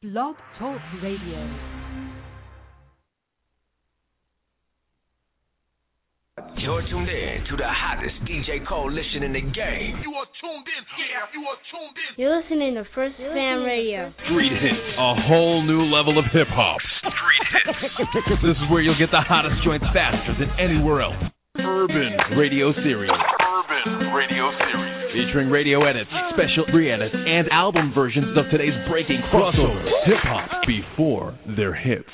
Blog Talk Radio. You're tuned in to the hottest DJ coalition in the game. You are tuned in. Yeah, you are tuned in. You're listening to First Fam Radio. Street Hits, a whole new level of hip hop. Street Hits. This is where you'll get the hottest joints faster than anywhere else. Urban Radio Series. Urban Radio Series. Featuring radio edits, special re-edits, and album versions of today's breaking crossover hip hop before their hits.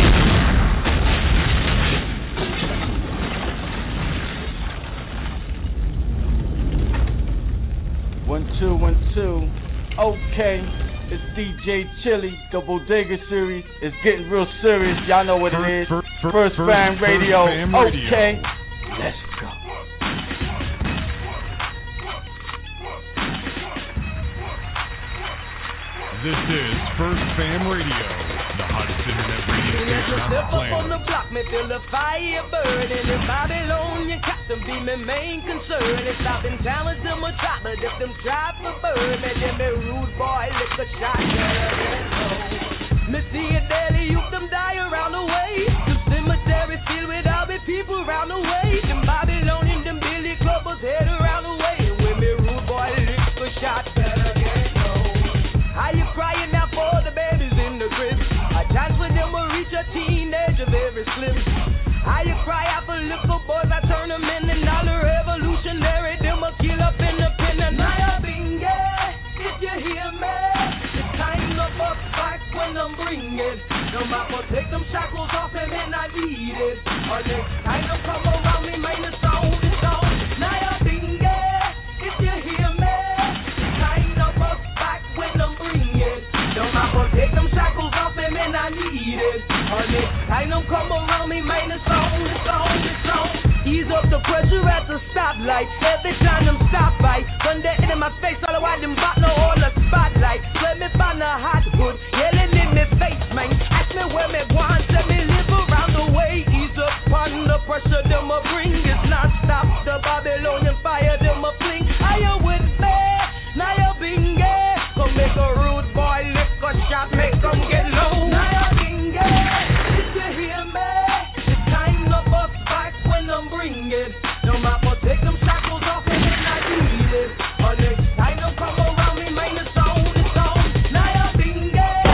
1, 2, 1, 2. Okay, it's DJ Chili, the Bodega Series. It's getting real serious. Y'all know what it is. First Fam Radio. Okay, let's go. This is First Fam Radio, the hottest internet radio station on the planet. On the block, me feel the fire burning. In Babylonian custom be my main concern. It's stopping talent to my trap, but if them try for burn, and then me rude boy lick a shot. Me see a daily youth them die around the way. The cemetery filled with all the people around the way. Them Babylonian, them Billy Clubbers head around the way. And when me rude boy lick a shot, are you crying out for the babies in the crib? A chance for them will reach a teenager very slim. How you cry out for little boys, I turn them in and all the revolutionary, them will kill up in the pen. And I bring it, if you hear me, it's time to bust back when I'm bringing. No matter take them shackles off and then I need it. Or next time them come around me, man, it's on, it's on. Now I bring it, if you hear me, it's time to bust back when I'm bringing. No matter take them shackles off and then I need it. Or next time them come around me, man, it's on, it's on, it's on. Ease up the pressure at the stoplight. Every time them stop by, run that in my face, all the while them bot no all the spotlight. Let me find the hot hood, yelling in my face, man. Ask me where me want, let me live around the way. Ease up on the pressure, them a bring. It's not stop, the Babylonian fire, them a fling. Are you with me? Now you bing it. Come make a rude boy lick a shot, make them get low. Now you bing it. Did you hear me? It's time to bust back when I'm bringing. No matter take them shackles off and then I need it. Or next time them come around me, man, it's on, it's on. Now you bing it.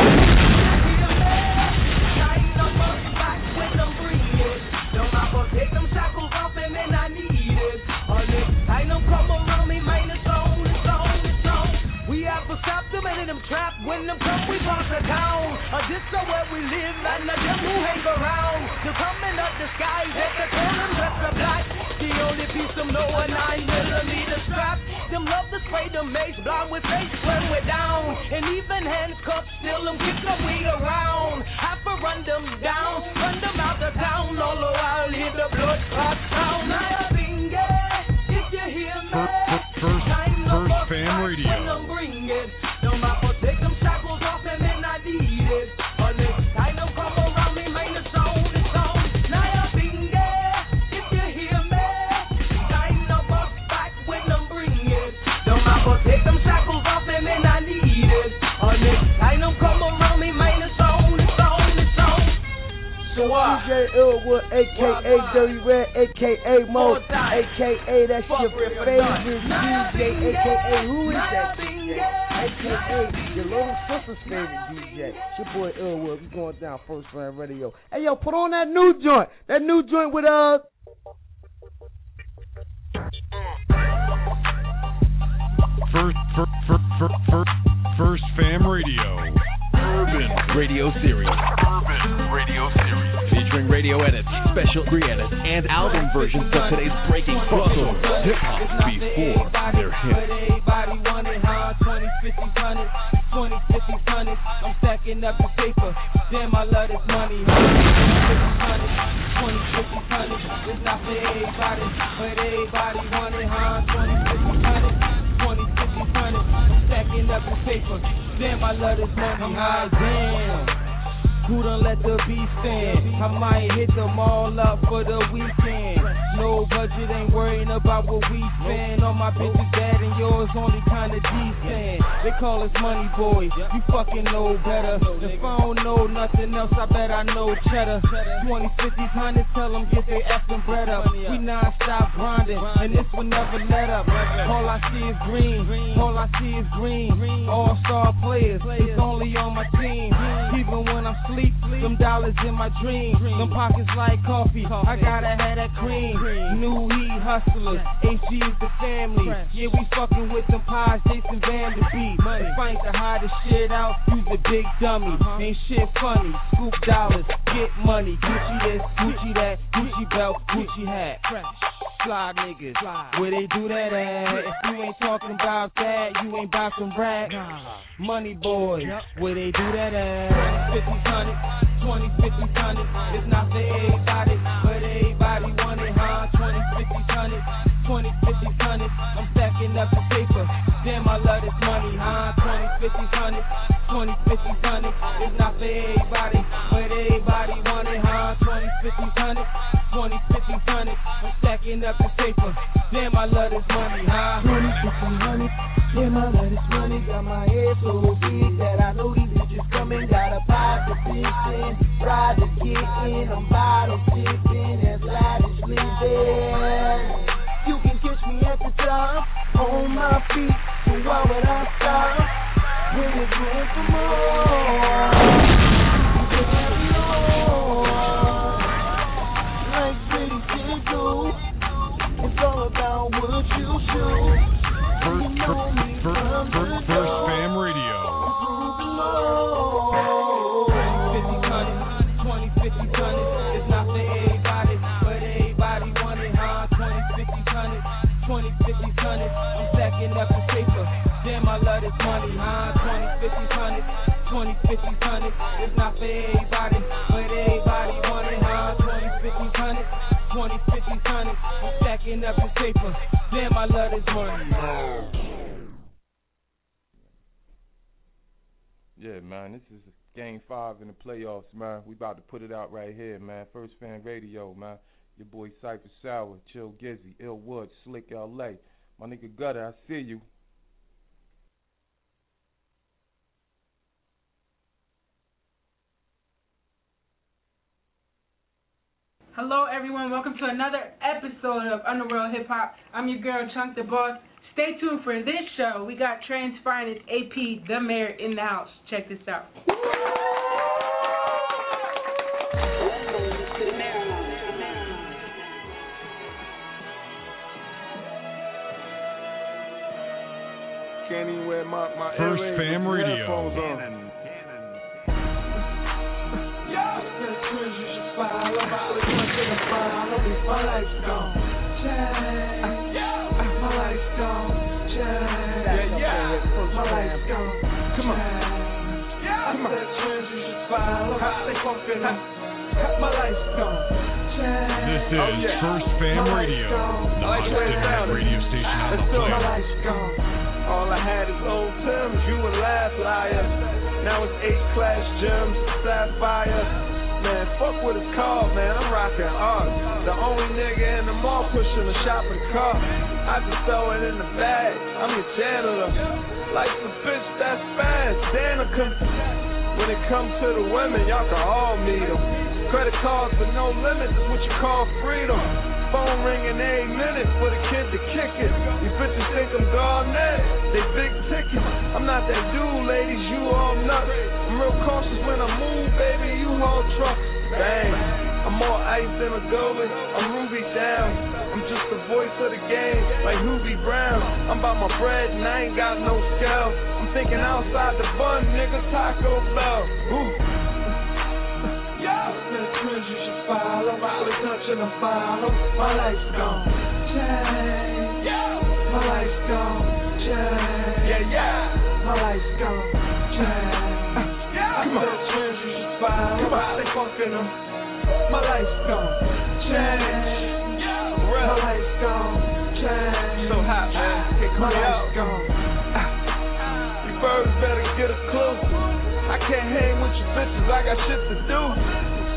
Did you hear me? It's time to bust back when I'm bringing. No matter take them shackles off and then I need it. Or next time them come around me, man, it's on, it's on, it's on. We have to stop them and them trapped. When them come, we boss the town. This is where we live, and the them who hang around. They're coming up the skies, at the corner, dress the black. The only piece them know a 9mm strap. Them love to spray the mace, blind with face when we're down. And even handcuffs, still them kick the weed around. Have to run them down, run them out the town. All the while, hear the blood clot sound. Now finger, if you hear me. First Fam Radio. When I'm bringing, no matter take them shackles off and then I need it. Or next time them come around me, man, it's on, it's on. Now you finger, if you hear me. Time to bust back when I'm bringing. No matter take them shackles off and then I need it. Or next time them come around me, man, it's on, it's on, it's on. So DJ Illwood, a.k.a. Dirty Red, a.k.a. Mo, a.k.a. that's your favorite DJ, a.k.a. who is that DJ? A.k.a. your little sister's favorite DJ. It's your boy Illwood. We going down First Fam Radio. Hey, yo, put on that new joint. That new joint with, First Fam Radio. Urban Radio Series. Urban Radio Series. Featuring radio edits, special re-edits, and album versions of today's breaking crossover hip hop before their hits. Everybody wanted hard 20, 50, 100, 20, 50, 100. I'm stacking up the paper. Damn, I love this money. 20, 50, 100. It's not for everybody, but everybody wanted hard 20, 50, 100, 20, 50, 100. I'm stacking up the paper. Damn, I love this money. High damn. Who done let the beat stand? I might hit them all up for the weekend. No budget, ain't worrying about what we spend. All my bitches bad and yours only kinda decent. They call us money boys, you fucking know better. If I don't know nothing else, I bet I know cheddar. 20, 50s, 100s, tell them get their effing bread up. We non-stop grinding, and this will never let up. All I see is green, all I see is green. All-star players, it's only on my team. Even when I'm asleep, them dollars in my dream. Them pockets like coffee, I gotta have that cream. New Heat hustlers, HG is the family. Yeah, we fucking with them pies, Jason Vanderbeek. If I ain't the hottest shit out, use a big dummy. Ain't shit funny, scoop dollars, get money. Gucci this, Gucci that, Gucci belt, Gucci hat. Fly niggas, where they do that at? If you ain't talking about that, you ain't about some rap. Money boys, where they do that at? 50s, 100s, 20, 50s, 100s. It's not for everybody, but everybody want it, huh? 20, 50s, 100s, 20, 50s, 100s. I'm stacking up the paper. Damn, I love this money, huh? 20, 50s, 100s, 20, 50s, 100s. It's not for everybody, but everybody want it, huh? 20, 50s, 100s, 20, 50s, 100s. I'm stacking up the paper. Damn, I love this money, huh? 20, 50s, 100s. Damn, I love this money. Got my head so big that I know these bitches coming. Got a position, ride to get in. I'm bottle tipping and lavishly there. You can catch me at the top, on my feet. So why would I stop when it's room for more? Like pretty shit do. It's all about what you shoot. First Fam Radio. 20, 50, 100. It's not for everybody, but everybody want it, huh? 20, 50, 100. 20, 50, 100. I'm stacking up the paper. Damn, I love this money, huh? 20, 50, 100. 20, 50, 100. It's not for everybody, but everybody want it, huh? 20, 50, 100. 20, 50, 100. I'm stacking up the paper. Damn, I love this money. Yeah, man, this is Game 5 in the playoffs, man. We about to put it out right here, man. First Fan Radio, man. Your boy Cypher Sour, Chill Gizzy, Ill Wood, Slick LA. My nigga Gutter, I see you. Hello, everyone. Welcome to another episode of Underworld Hip Hop. I'm your girl, Chunk the Boss. Stay tuned for this show. We got Trans Finest AP, the mayor, in the house. Check this out. Can't even wear my First Fam Radio. Come on. My life's gone. This is First Fam Radio, the hottest internet radio station on the planet. All I had is old Timbs, you a last liar. Now it's H-class gems, sapphire. Man, fuck what it's called, man. I'm rocking art. The only nigga in the mall pushing a shopping cart. I just throw it in the bag. I'm your janitor. Like the bitch that's fast, Danica. When it comes to the women, y'all can all meet them. Credit cards with no limits is what you call freedom. Phone ringing every minute for the kid to kick it. You bitches think I'm Garnett, they big ticket. I'm not that dude, ladies, you all nuts. I'm real cautious when I move, baby, you haul trucks. Bang, I'm more ice than a goalie, I'm Ruby down. I'm just the voice of the game, like Hubie Brown. I'm about my bread and I ain't got no scale. I'm thinking outside the bun, nigga, Taco Bell. Ooh. Yo, the trends you should follow. Quit touching the follow. My life's gone. Change. My life's gone. Change. My life's gone. Change. Come on. The trends you should follow. Come on. They funkin' them. My life's gone. Change. My life's gone. Change. So hot, man. My life's gone. You birds better get a clue. I can't hang with you bitches, I got shit to do.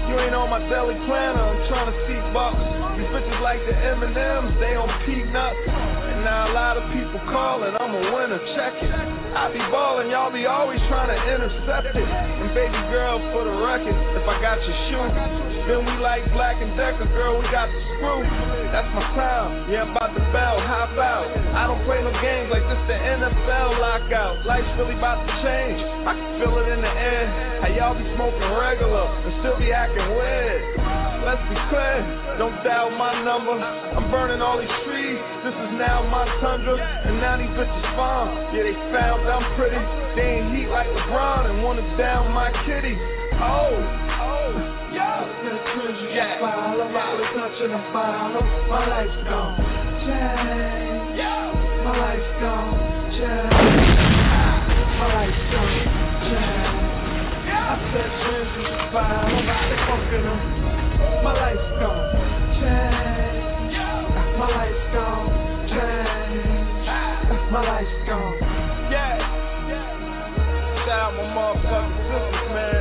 You ain't on my daily planner, I'm trying to see bucks. These bitches like the M&M's, they on peanuts. And now a lot of people calling, I'm a winner, check it. I be ballin', y'all be always trying to intercept it. And baby girl, for the record, if I got your shoe, then we like Black and Decker, girl, we got the screw. That's my time, yeah, I'm about to bell, hop out. I don't play no games like this, the NFL lockout. Life's really about to change, I can feel it in the air. How y'all be smoking regular and still be acting weird. Let's be clear, don't dial my number. I'm burning all these trees, this is now my tundra. And now these bitches fine, yeah, they found I'm pretty. They ain't heat like LeBron and wanna down my kitty. Oh, yo. Yeah. Follow, touching the bottle. My life's gone change. My life's gone change. My life's gone change. I said friends you should follow. They fucking them. My life's gone change. My life's gone change. My life's gone. Yeah. Shout out my motherfucking sisters, man.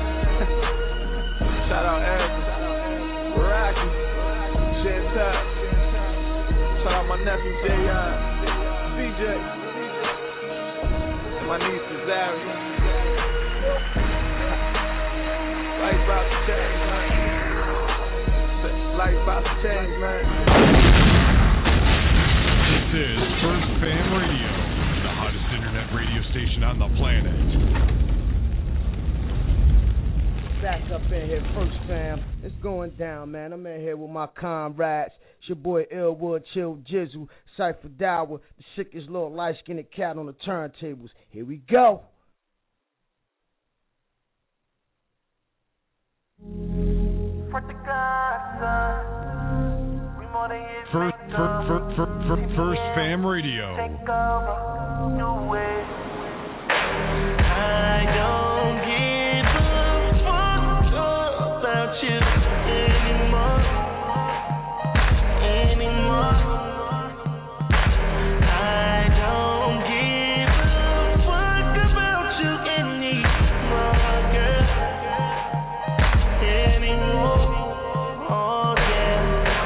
Shout out Erica, Rocky, Chantel. Shout out my nephew Jayon, CJ, and my niece Zaria. Life about to change, man. Life about to change, man. This is First Fam Radio, the hottest internet radio station on the planet. Back up in here, First Fam. It's going down, man. I'm in here with my comrades. It's your boy Illwood, Chill Jizzle, Cypher Dower, the sickest little light-skinned cat on the turntables. Here we go. First Fam Radio. I don't give a fuck about you anymore. I don't give a fuck about you anymore, girl. Anymore. Oh yeah.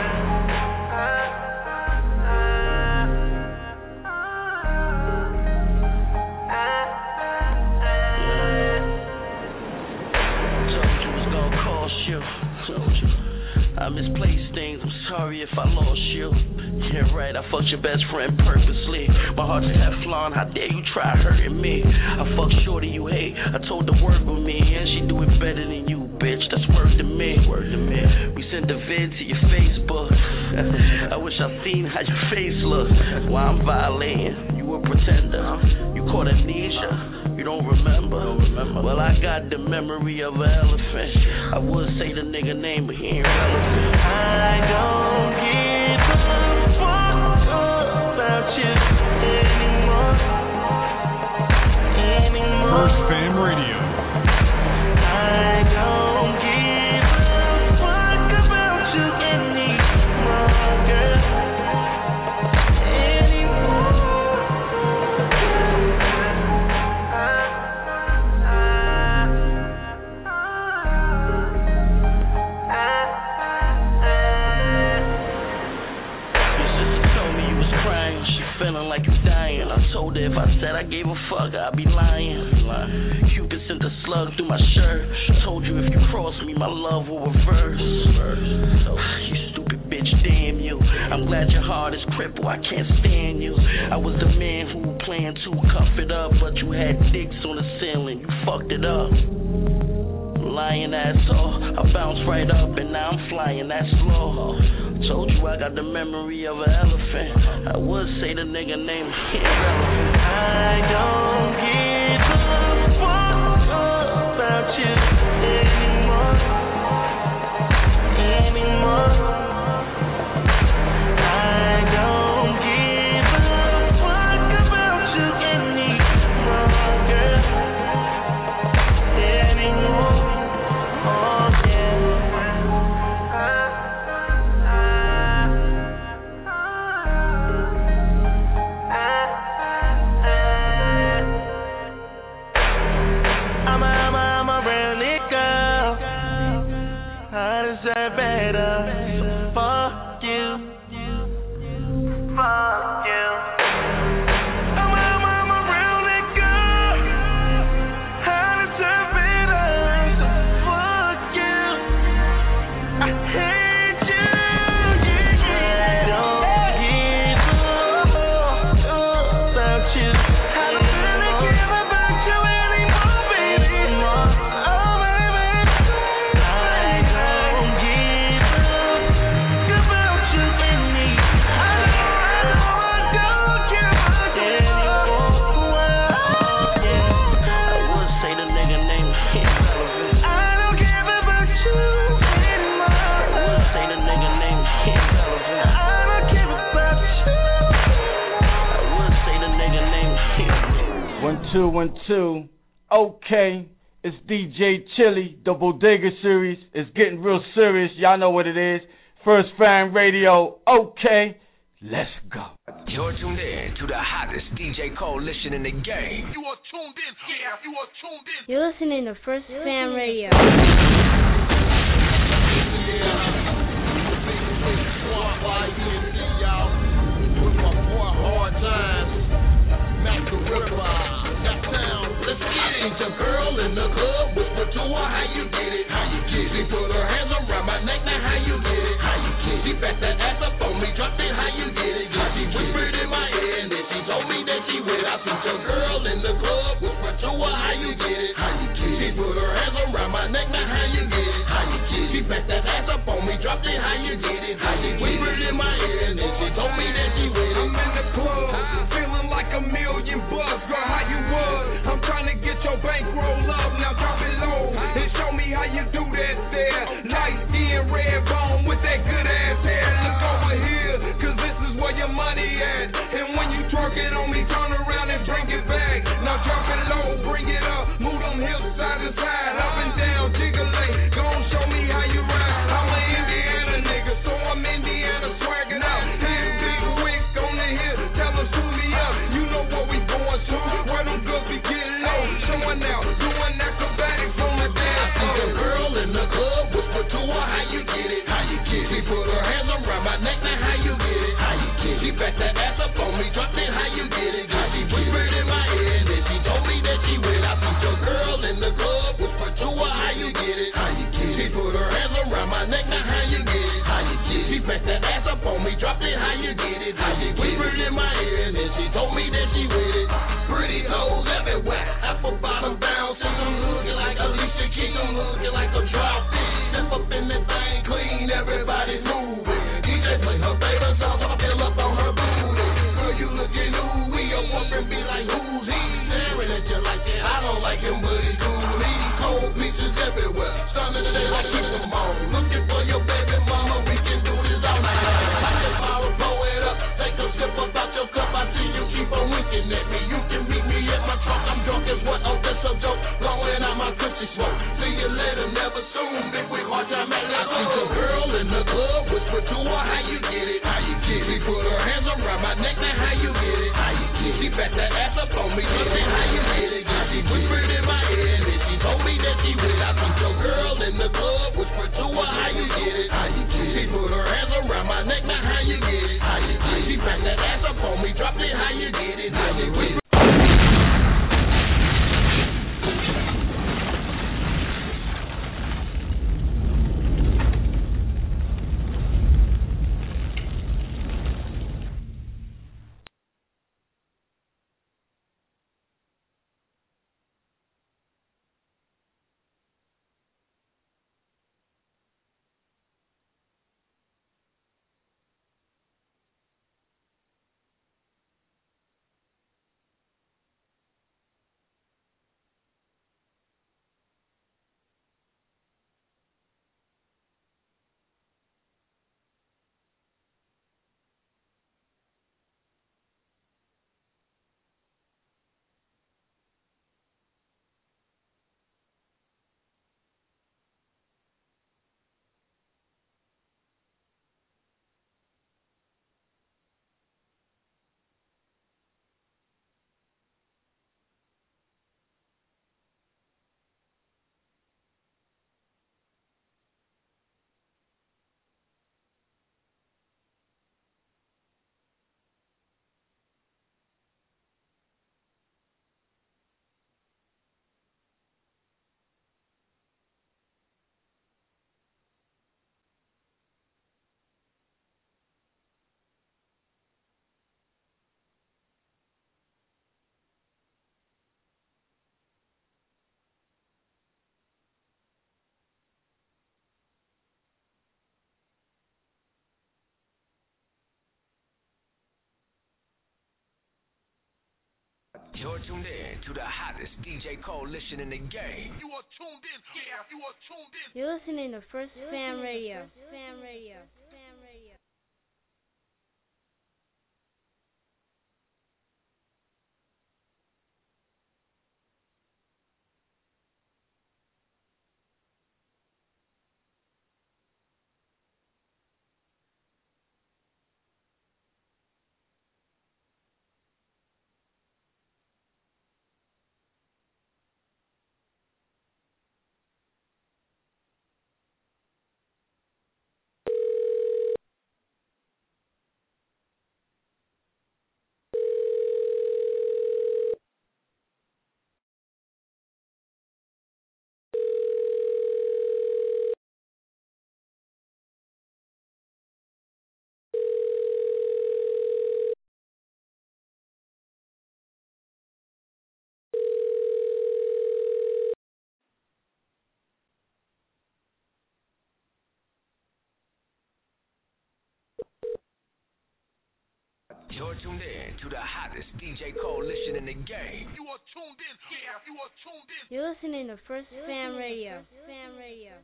I misplaced things, I'm sorry if I lost you. Yeah, right, I fucked your best friend purposely. My heart's Teflon, how dare you try hurting me? I fucked shorty you hate, I told her work with me, and she do it better than you, bitch, that's word to me. We sent the vid to your Facebook. I wish I seen how your face looks. Why I'm violating, you a pretender. You caught amnesia, you don't remember. Well, I got the memory of an elephant. I would say the nigga name, but he ain't relevant. I don't give a fuck about you anymore. First Fam Radio. I don't give a fuck about you anymore, girl. Told her if I said I gave a fuck, I'd be lying. Cupid sent a slug through my shirt. Told you if you cross me, my love will reverse. You stupid bitch, damn you. I'm glad your heart is crippled, I can't stand you. I was the man who planned to cuff it up, but you had dicks on the ceiling, you fucked it up. Lying asshole, I bounced right up and now I'm flying that slow. Told you I got the memory of an elephant. I would say the nigga name is irrelevant. I don't give a fuck about you anymore. I don't give a fuck about you anymore, girl. Anymore. Oh yeah. deserve better. So fuck you. Fuck you. I'm a real nigga. I deserve better. So fuck you. I hate you. I don't give a about you. I don't really care about you anymore, baby. Oh, baby. I don't give a about you anymore. I don't care about you anymore. I would say the nigga name irrelevant. I don't care about you anymore. I would say the nigga name irrelevant. I don't care about you. I would say the nigga name irrelevant. 1 2 1 2. Okay, it's DJ Chili, the Bodega series. It's getting real serious. Y'all know what it is. First Fan Radio. Okay, let's go. You're tuned in to the hottest DJ coalition in the game. You are tuned in. Yeah, you are tuned in. You're listening to First Fan Radio. Your girl in the club, whisper to her how you get it, how you get it. She put her hands around my neck, now how you get it, how you get it. She backed that ass up on me, dropped it, how you get it, how she whispered in my ear, and then she told me that she wet. I seen your girl in the club, whisper to her how you get it, how you get it. She put her hands around my neck, now how you get it, how you get it. She backed that ass up on me, dropped it, how you get it, how you whispered in my ear, and then she told me that she wet. I'm in the club, feeling like $1 million bucks, girl, how you was? I'm trying to get your bankroll up, now drop it low and show me how you do that there. Light skin, red bone with that good ass hair. Look over here, cause this is where your money at. And when you twerk it on me, turn around and bring it back. Now drop it low, bring it up, move them hips side to side, up and down, jiggling. Gon' show me how you ride. I'm an Indiana nigga, so I'm Indiana swagging out. Here's Big Wick on the hill, tell them shoot me up. You know what we going to, where them girls be getting low. Showing out, doing acrobatics on my dance. I see your girl in the club, whisper to her how you get it, how you get it. She put her hands around my neck, now how you get it, how you get it. She backed that ass up on me, dropped it, how you get it, how she whispered in my ear, and then she told me that she wet. I see your girl in the club, whisper to her how you get it, how you get it. She put her hands around my neck, now how you get it, how you get it. She backed that ass up on me, dropped it, how you get it, how she whispered in my ear, and then she told me that she wet it. Pretty toes everywhere, apple bottom down, see them looking like Alicia Keys, them looking like a drop fish. Step up in that thing clean, everybody's moving. DJ play her favorite song, so I feel up on her booty. Girl, you looking ooey, your boyfriend be like, who's he? Staring at you like that, I don't like him, but he's cool. These cold peaches everywhere, starting today, I keep them on. Looking for your baby mama, we can do this all night. I just power, blow it up, take a sip about your cup, I see you keep on winking at me. You can meet me at my truck, I'm drunk as what, oh, that's a joke. Blowing out my cushy smoke, see you later, never soon. Big wig, hard time, man, I see your girl in the club, whisper to her how you get it, how you get it. She put her hands around my neck, now how you get it, how you get it. She backed that ass up on me, just say how you get it, how she whispered in my ear, and then she told me that she wet. I see your girl in the club, whisper to her how you get it, how you get it. She put her hands around my neck, now how you get it, how you get it. She backed that ass up on me, dropped it, how you get it, how you get it. You're tuned in to the hottest DJ coalition in the game. You are tuned in. Yeah, you are tuned in. You're listening to First Fam Radio. Fam Radio. You're tuned in to the hottest DJ coalition in the game. You are tuned in. Yeah, you are tuned in. You're listening to First Fam Radio. Fam Radio.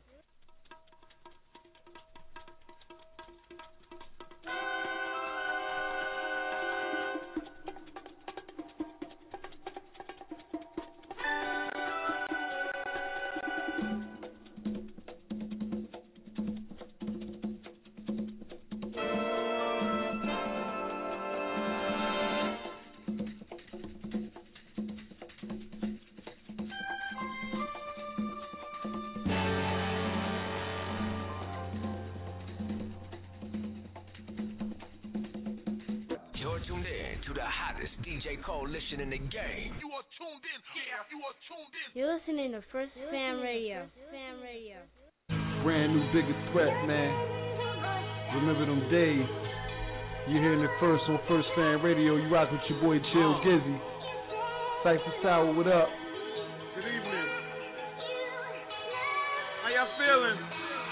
Coalition in the game. You are tuned in. Yeah, you are tuned in. You're listening to First Fam Radio. Fam Radio. Brand new biggest threat, man. Remember them days. You're hearing it first on First Fam Radio. You rock with your boy Chill Gizzy. Cypher Sour, what up? Good evening. How y'all feeling?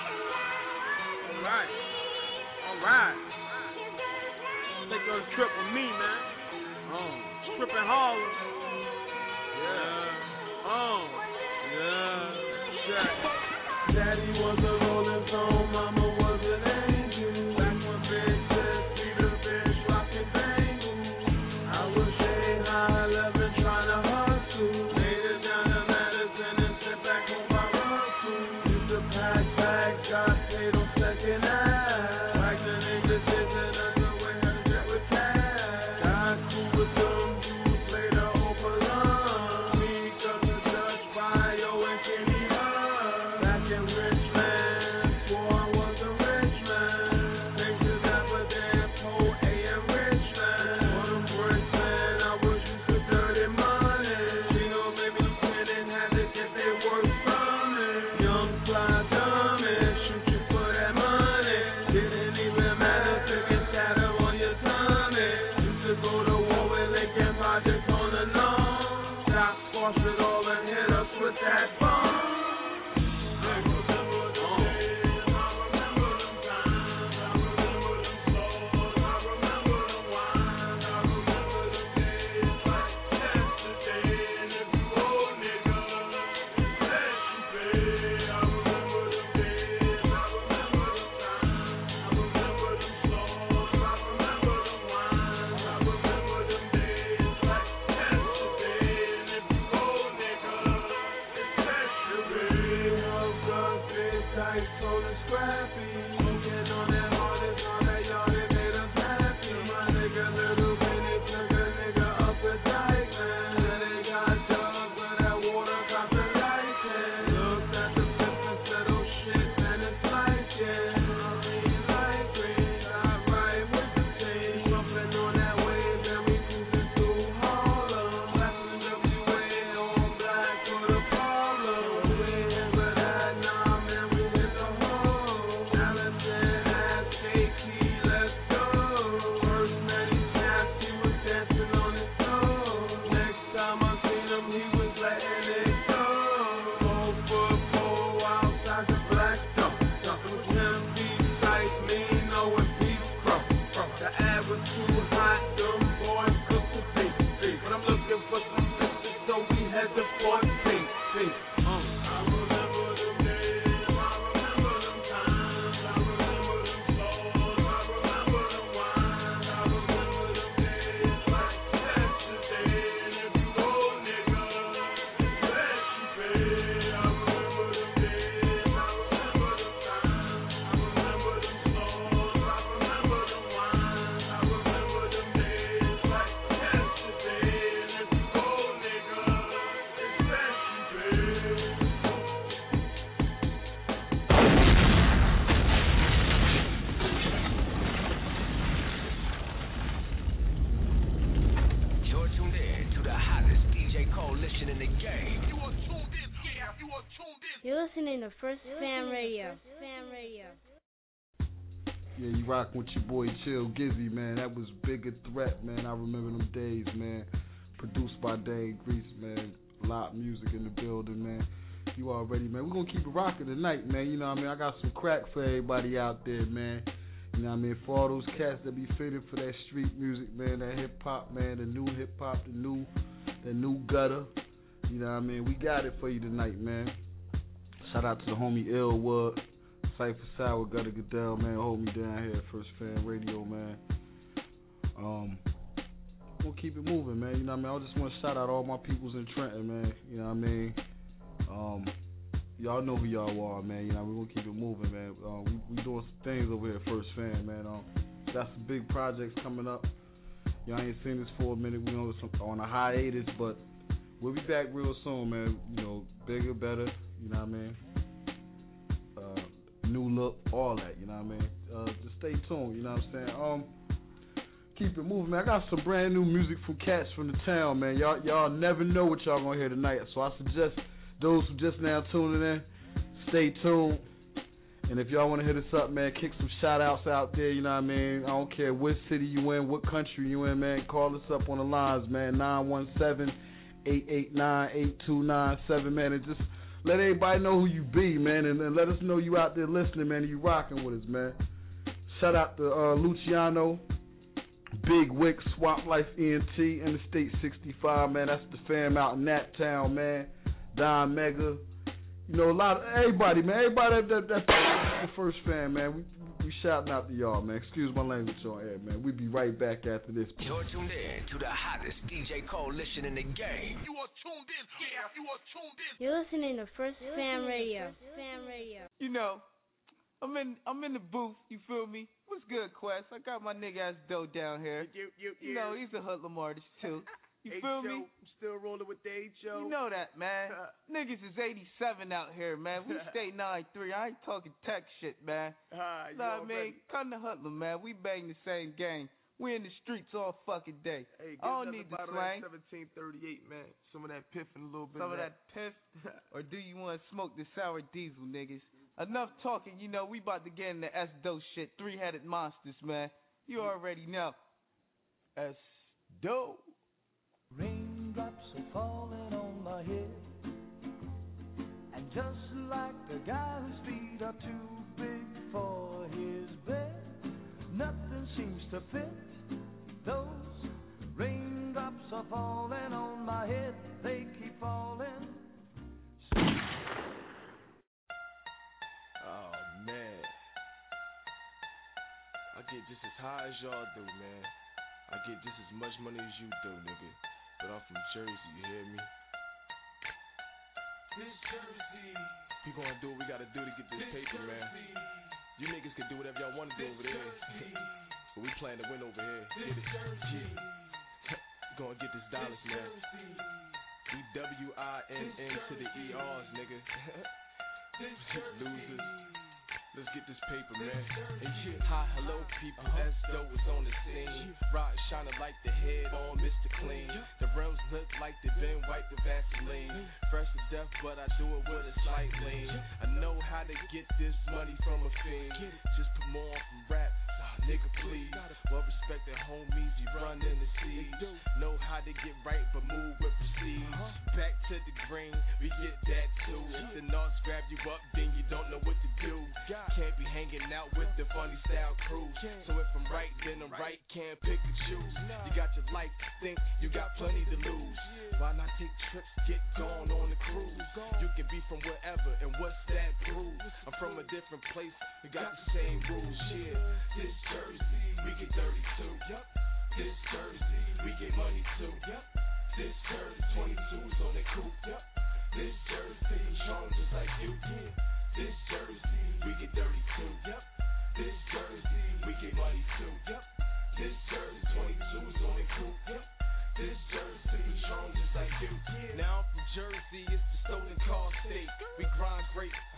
All right. Take a trip with me, man. Trippin' Harlem. Yeah. Daddy was a rolling stone, mama was an angel. Back when Big said, see the bitch rockin' bangles. I was shade high 11 trying to hustle. Made it down to Madison and sent back home by Russell. Used to pack bags, got paid on second half. Like the niggas isn't underway, had to get with cash. Got cool with them. You're listening to First Fan Radio. Yeah, you rockin' with your boy Chill Gizzy, man. That was Bigger Threat, man. I remember them days, man. Produced by Dane Grease, man. Loud music in the building, man. You already, man. We're gonna keep it rocking tonight, man. You know what I mean? I got some crack for everybody out there, man. You know what I mean? For all those cats that be fitting for that street music, man, that hip hop, man, the new hip hop, the new gutter. You know what I mean? We got it for you tonight, man. Shout out to the homie Illwood, Cypher Sour, Gutter Goodell, man. Hold me down here at First Fan Radio, man. We'll keep it moving, man. You know what I mean? I just want to shout out all my peoples in Trenton, man. You know what I mean? Y'all know who y'all are, man. You know, we're going to keep it moving, man. We doing some things over here at First Fan, man. Got some big projects coming up. Y'all ain't seen this for a minute. We know it's on a hiatus, but we'll be back real soon, man. You know, bigger, better, you know what I mean? New look, all that, you know what I mean? Just stay tuned, you know what I'm saying? Keep it moving, man. I got some brand new music from cats from the town, man. Y'all never know what y'all gonna hear tonight, so I suggest those who just now tuning in, stay tuned. And if y'all want to hit us up, man, kick some shout-outs out there, you know what I mean? I don't care what city you in, what country you in, man. Call us up on the lines, man, 917-889-8297, man. And just let everybody know who you be, man, and let us know you out there listening, man, and you rocking with us, man. Shout out to Luciano, Big Wick, Swamp Life ENT, Interstate 65, man. That's the fam out in that town, man. Don Mega, you know, a lot of everybody, man. Everybody that's the First Fan, man. We shouting out to y'all, man. Excuse my language on air, man. We'll be right back after this. You're tuned in to the hottest DJ coalition in the game. You are tuned in. Yeah, you are tuned in. You're listening to First Fan Radio. You know, I'm in the booth. You feel me? What's good, Quest? I got my nigga ass Doe down here. You know, he's a hoodlum artist too. You feel me? I'm still rolling with the H.O. You know that, man. Niggas is 87 out here, man. We stay 9-3. I ain't talking tech shit, man. Nah, man, come to Hoodlum, man. We bang the same game. We in the streets all fucking day. Hey, I don't need the slang. 1738, man. Some of that piff and a little bit Some of that piff? Or do you want to smoke the sour diesel, niggas? Enough talking, you know, we about to get in the S-Do shit. Three-headed monsters, man. You already know. S-Do. Raindrops are falling on my head, and just like the guy whose feet are too big for his bed, nothing seems to fit. Those raindrops are falling on my head, they keep falling. Oh man, I get just as high as y'all do, man. I get just as much money as you do, nigga. But I'm from Jersey, you hear me? This Jersey. We gonna do what we gotta do to get this paper, man. You niggas can do whatever y'all wanna do over there. But we playing to win over here. Get it? Yeah. Gonna get this dollars, man. We W-I-N-N to the E-R's, nigga. Losers. Let's get this paper, man. And yeah, hi, hello, people. S-Do is on the scene. Rock shining like the head on Mr. Clean. The rims look like they've been wiped with Vaseline. Fresh to death, but I do it with a slight lean. I know how to get this money from a fiend. Just put more on from rap. Nigga, please. Well respected homies, you run in the seas. Know how to get right, but move with prestige. Back to the green, we get that too. If the Norths grab you up, then you don't know what to do. Can't be hanging out with the funny style crew. So if I'm right, then I'm right, can't pick and choose. You got your life to think, you got plenty to lose. Why not take trips, get gone on the cruise? You can be from wherever, and what's that prove? I'm from a different place, we got the same rules, yeah. This Jersey, we get dirty too. Yep. This Jersey, we get money too. Yep. This Jersey, 22s on the coupe. Yep. This Jersey, strong just like you. Yeah. This Jersey, we get dirty too. Yep. This Jersey, we get money too. Yep. This Jersey, 22s on the coupe. Yep. This Jersey, strong just like you. Yeah. Now I'm from Jersey, it's the stolen car state. We grind great, Trenton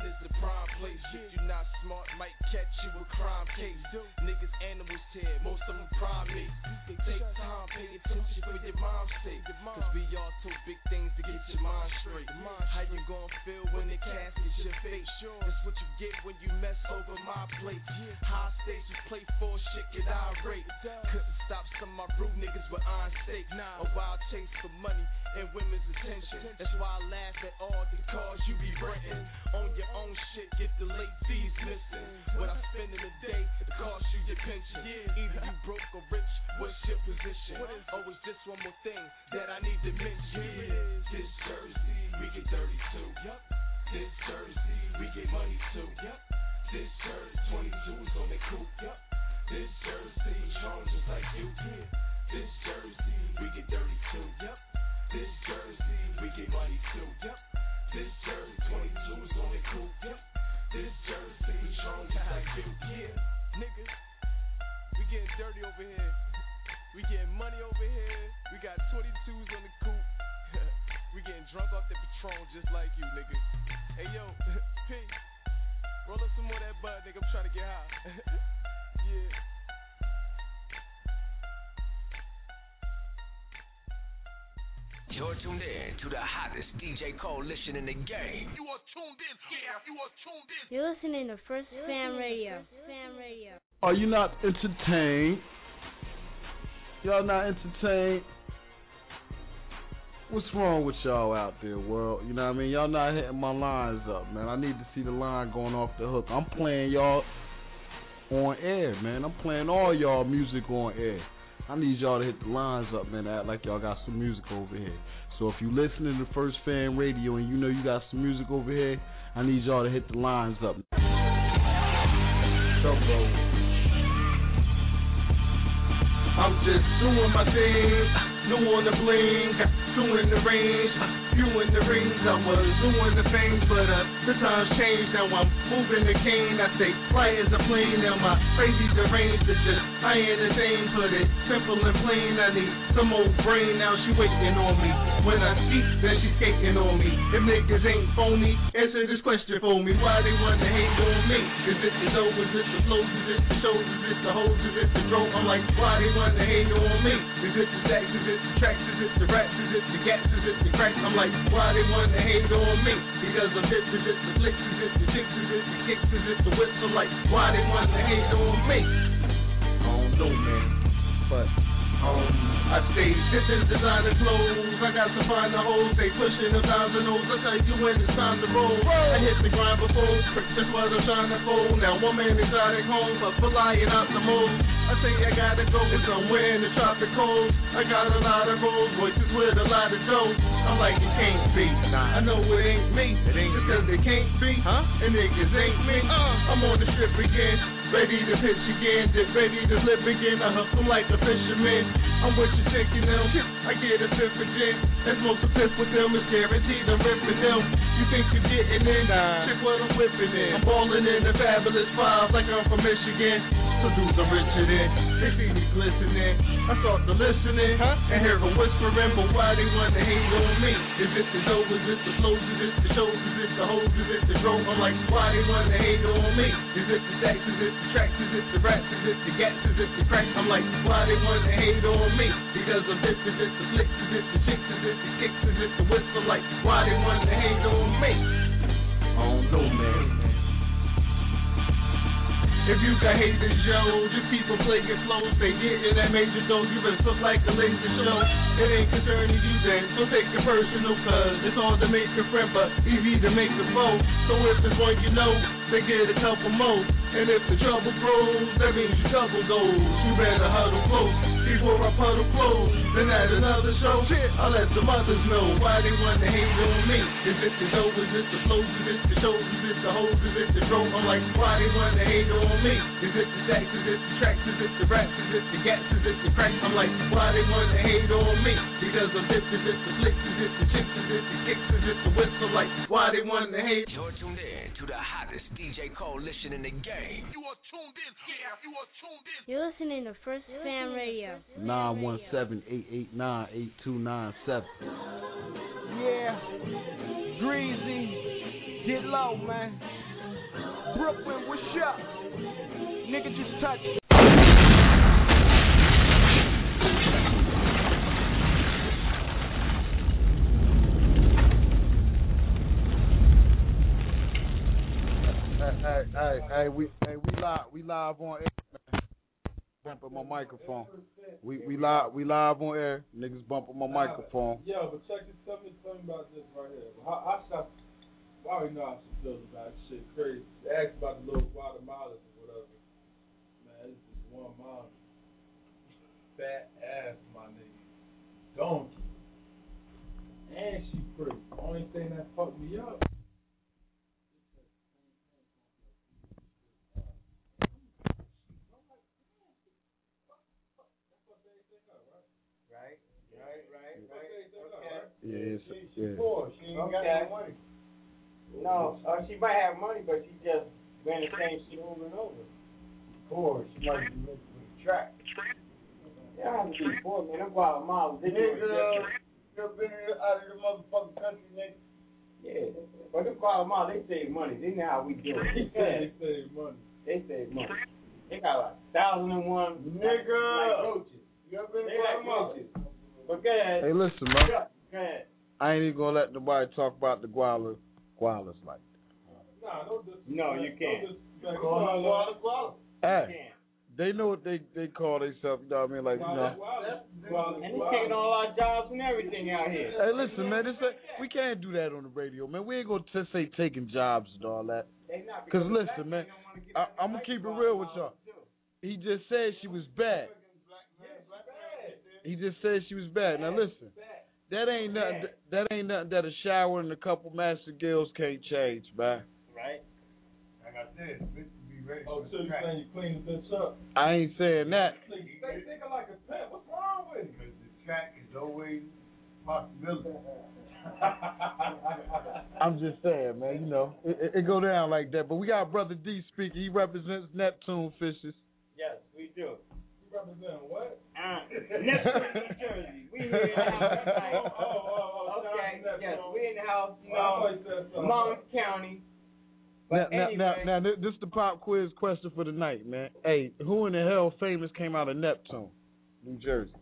Compton is the prime place. If you not smart, might catch you a crime case. Niggas animals here, most of them primates. Take time, pay attention for your mom's sake. Cause we all took big things to get your mind straight. How you gon' feel when the casket's your face? That's what you get when you mess over my plate. High stages play for shit, get irate. Couldn't stop some of my rude niggas with iron steak. A wild chase for money and women's attention. That's why I laugh at all the cars you be renting. On your own shit, get the late fees missing. What I spend in a day, it costs you your pension. Either you broke or rich, what's your position? Oh, it's just one more thing that I need to mention. This Jersey, we get dirty too. This Jersey, we get money too. This Jersey, 22s on the coupe. This Jersey, strong just like you. This Jersey, we get dirty too. This Jersey, we get money too. This Jersey, 22s on the coupe. This Jersey, strong just like you. Yeah, niggas, we getting dirty over here. We getting money over here. We got 22s on the coupe. We getting drunk off the Patron just like you, nigga. Hey yo, P, roll up some more of that bud, nigga. I'm trying to get high. Yeah. You're tuned in to the hottest DJ coalition in the game. You are tuned in. Yeah, you are tuned in. You're listening to First Fam Radio. Are you not entertained? Y'all not entertained? What's wrong with y'all out there, world? You know what I mean? Y'all not hitting my lines up, man. I need to see the line going off the hook. I'm playing y'all on air, man. I'm playing all y'all music on air. I need y'all to hit the lines up, man, act like y'all got some music over here. So if you listening to First Fan Radio and you know you got some music over here, I need y'all to hit the lines up. I'm just doing my thing, new on the bling, two in the range, you in the rings. I was doing the things, but the times changed. Now I'm moving the cane. I say fly as a plane. Now my crazy deranged. It's just I entertain, put it simple and plain. I need some old brain. Now she waiting on me. When I speak, then she skating on me. If niggas ain't phony, answer this question for me. Why they wanna hate on me? Is it the dough? Is it the flows? Is it the shows? Is it the hoes? Is it the dro? I'm like, why they wanna hate on me? Is it the stacks? Is it the tracks? Is it the raps? Is it the gats? Is it the cracks? I'm like, why they wanna hate on me? Because of this, is it the flicks? Is it the chicks? Is it the kicks? Is it the whips? I'm like, why they wanna hate on me? I don't know, man, but I say this is designer clothes. I got to find the holes. They pushing 1,000 O's. I tell you when it's time to roll. I hit the grind before. That's what I'm trying to fold. Now one man exotic home, but for lying out the mold. I say I gotta go somewhere in the tropic cold. I got a lot of road voices with a lot of dough. I'm like, it can't be. I know it ain't me. It ain't because it can't be. And niggas ain't me. I'm on the strip again. Ready to pitch again, just ready to live again. I hook them like a fisherman. I'm with you taking them. I get a sip of gin. And smoke a piff with them. It's guaranteed I'm ripping them. You think you're getting in? Check what I'm whipping in. I'm balling in the fabulous five like I'm from Michigan. So dudes are richer than. They see me glistening. I start to listening and hear them whispering. But why they want to hate on me? Is it the dough? Is it the flows? Is it the shows? Is it the hoes? Is it the dro? I'm like, why they want to hate on me? Is it the stacks? Is it the tracks? Is it the raps? Is it the gats? Is it the cracks? I'm like, why they want to hate on me? Because of this, is it the flicks? Is it the chicks? Is it the kicks? Is it the whips? I'm like, why they want to hate on me? I don't know, man. If you got haters, yo, just people playing flows. They getting that major dose. You better look like a laser show. It ain't concerning you then, so take it personal, cause it's hard to make a friend, but easy to make a foe. So if there's one you know, they get a couple more. And if the trouble grows, that means you double those. You better huddle close before I puddle close. Then at another show, I'll let the mothers know why they want to hate on me. Is it the dough? Is it the flows? Is it the shows? Is it the hoes? Is it the dro? I'm like, why they want to hate on me? Is it the stacks? Is it the tracks? Is it the raps? Is it the gats? Is it the cracks? I'm like, why they want to hate on me? Because of this, is it the flicks? Is it the chicks? Is it the kicks? Is it the whips? I'm like, why they want to hate? You're tuned in to the hottest DJ coalition in the game. You are tuned in. Yeah, you are tuned in. You're listening to First Fam Radio. 917-889-8297. Yeah, Greasy, get low, man. Brooklyn, what's up? Nigga just touched. Hey, we live on air, man. Bumping my microphone. We live on air. Niggas bumping my microphone. Yeah, but check this. Tell me about this right here. How should I already know how she feels about this shit. Crazy. They asked about the little Guatemalans or whatever. Man, it's just one mom. Fat ass, my nigga. Donkey. And she pretty. Only thing that fucked me up. Right. Yeah, She's poor. She ain't got no money. No, she might have money, but she just ran the same shit over and over. Poor. She might be mixed with the track. Yeah, I have to be poor, man. I'm Guatemala. Nigga, you been out of the motherfucking country, nigga. Yeah, but the Guatemala, they save money. They know how we do it. They save money. They save money. They got like 1,001 like roaches. You ever been to Guatemala? But go ahead. Hey, listen, man. Go ahead. I ain't even gonna let nobody talk about the Gualas like that. No, you can't. Hey, they know what they call themselves. You know what I mean? Like, you know. And they taking all our jobs and everything out here. Hey, listen, man. We can't do that on the radio, man. We ain't gonna just say taking jobs and all that. Cause listen, man, I'm gonna keep it real with y'all. He just said she was bad. He just said she was bad. Now listen, that ain't nothing that a shower and a couple master gills can't change, man. Right. Like I said, bitch be ready. Oh, so you saying you clean the bitch up? I ain't saying that. They think like a pimp. What's wrong with it? Because the track is always a possibility. I'm just saying, man. You know, it go down like that. But we got Brother D speaking. He represents Neptune Fishes. Yes, we do. You represent what? Neptune, New Jersey. We here in the house tonight. Okay, yes, we in the house, you know, Monmouth County. But Now, this is the pop quiz question for the night, man. Hey, who in the hell famous came out of Neptune, New Jersey?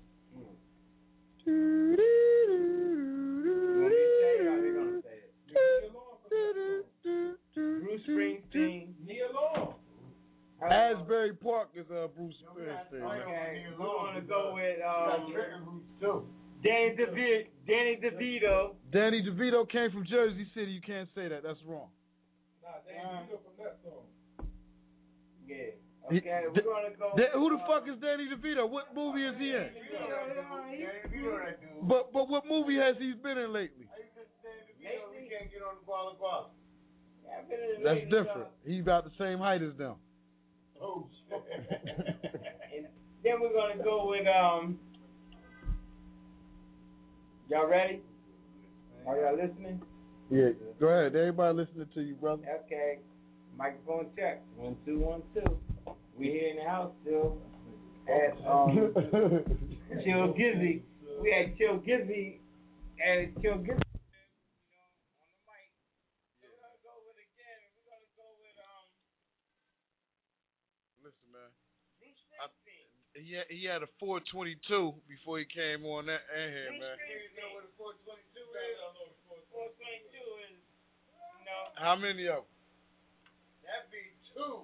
Bruce Springsteen. Neil Long. Asbury Park is Bruce Springsteen. Okay, we want to go with Danny DeVito. Danny DeVito came from Jersey City. You can't say that. That's wrong. Nah, Danny DeVito from Neptune. Yeah. Okay, we're going to go. Who the fuck is Danny DeVito? What movie is he in? But what movie has he been in lately? We can't get on the Guala. That's different. He's about the same height as them. Oh shit. And then we're gonna go with y'all ready? Are y'all listening? Yeah. Go ahead. Everybody listening to you, brother. Okay. Microphone check. 1 2 1 2. We here in the house still at Chill Gizzy. We had Chill Gizzy and Chill Gizzy. He had a 422 before he came on that here, man. You know what a 422 is? 422 is, you know. How many of them? That'd be 2.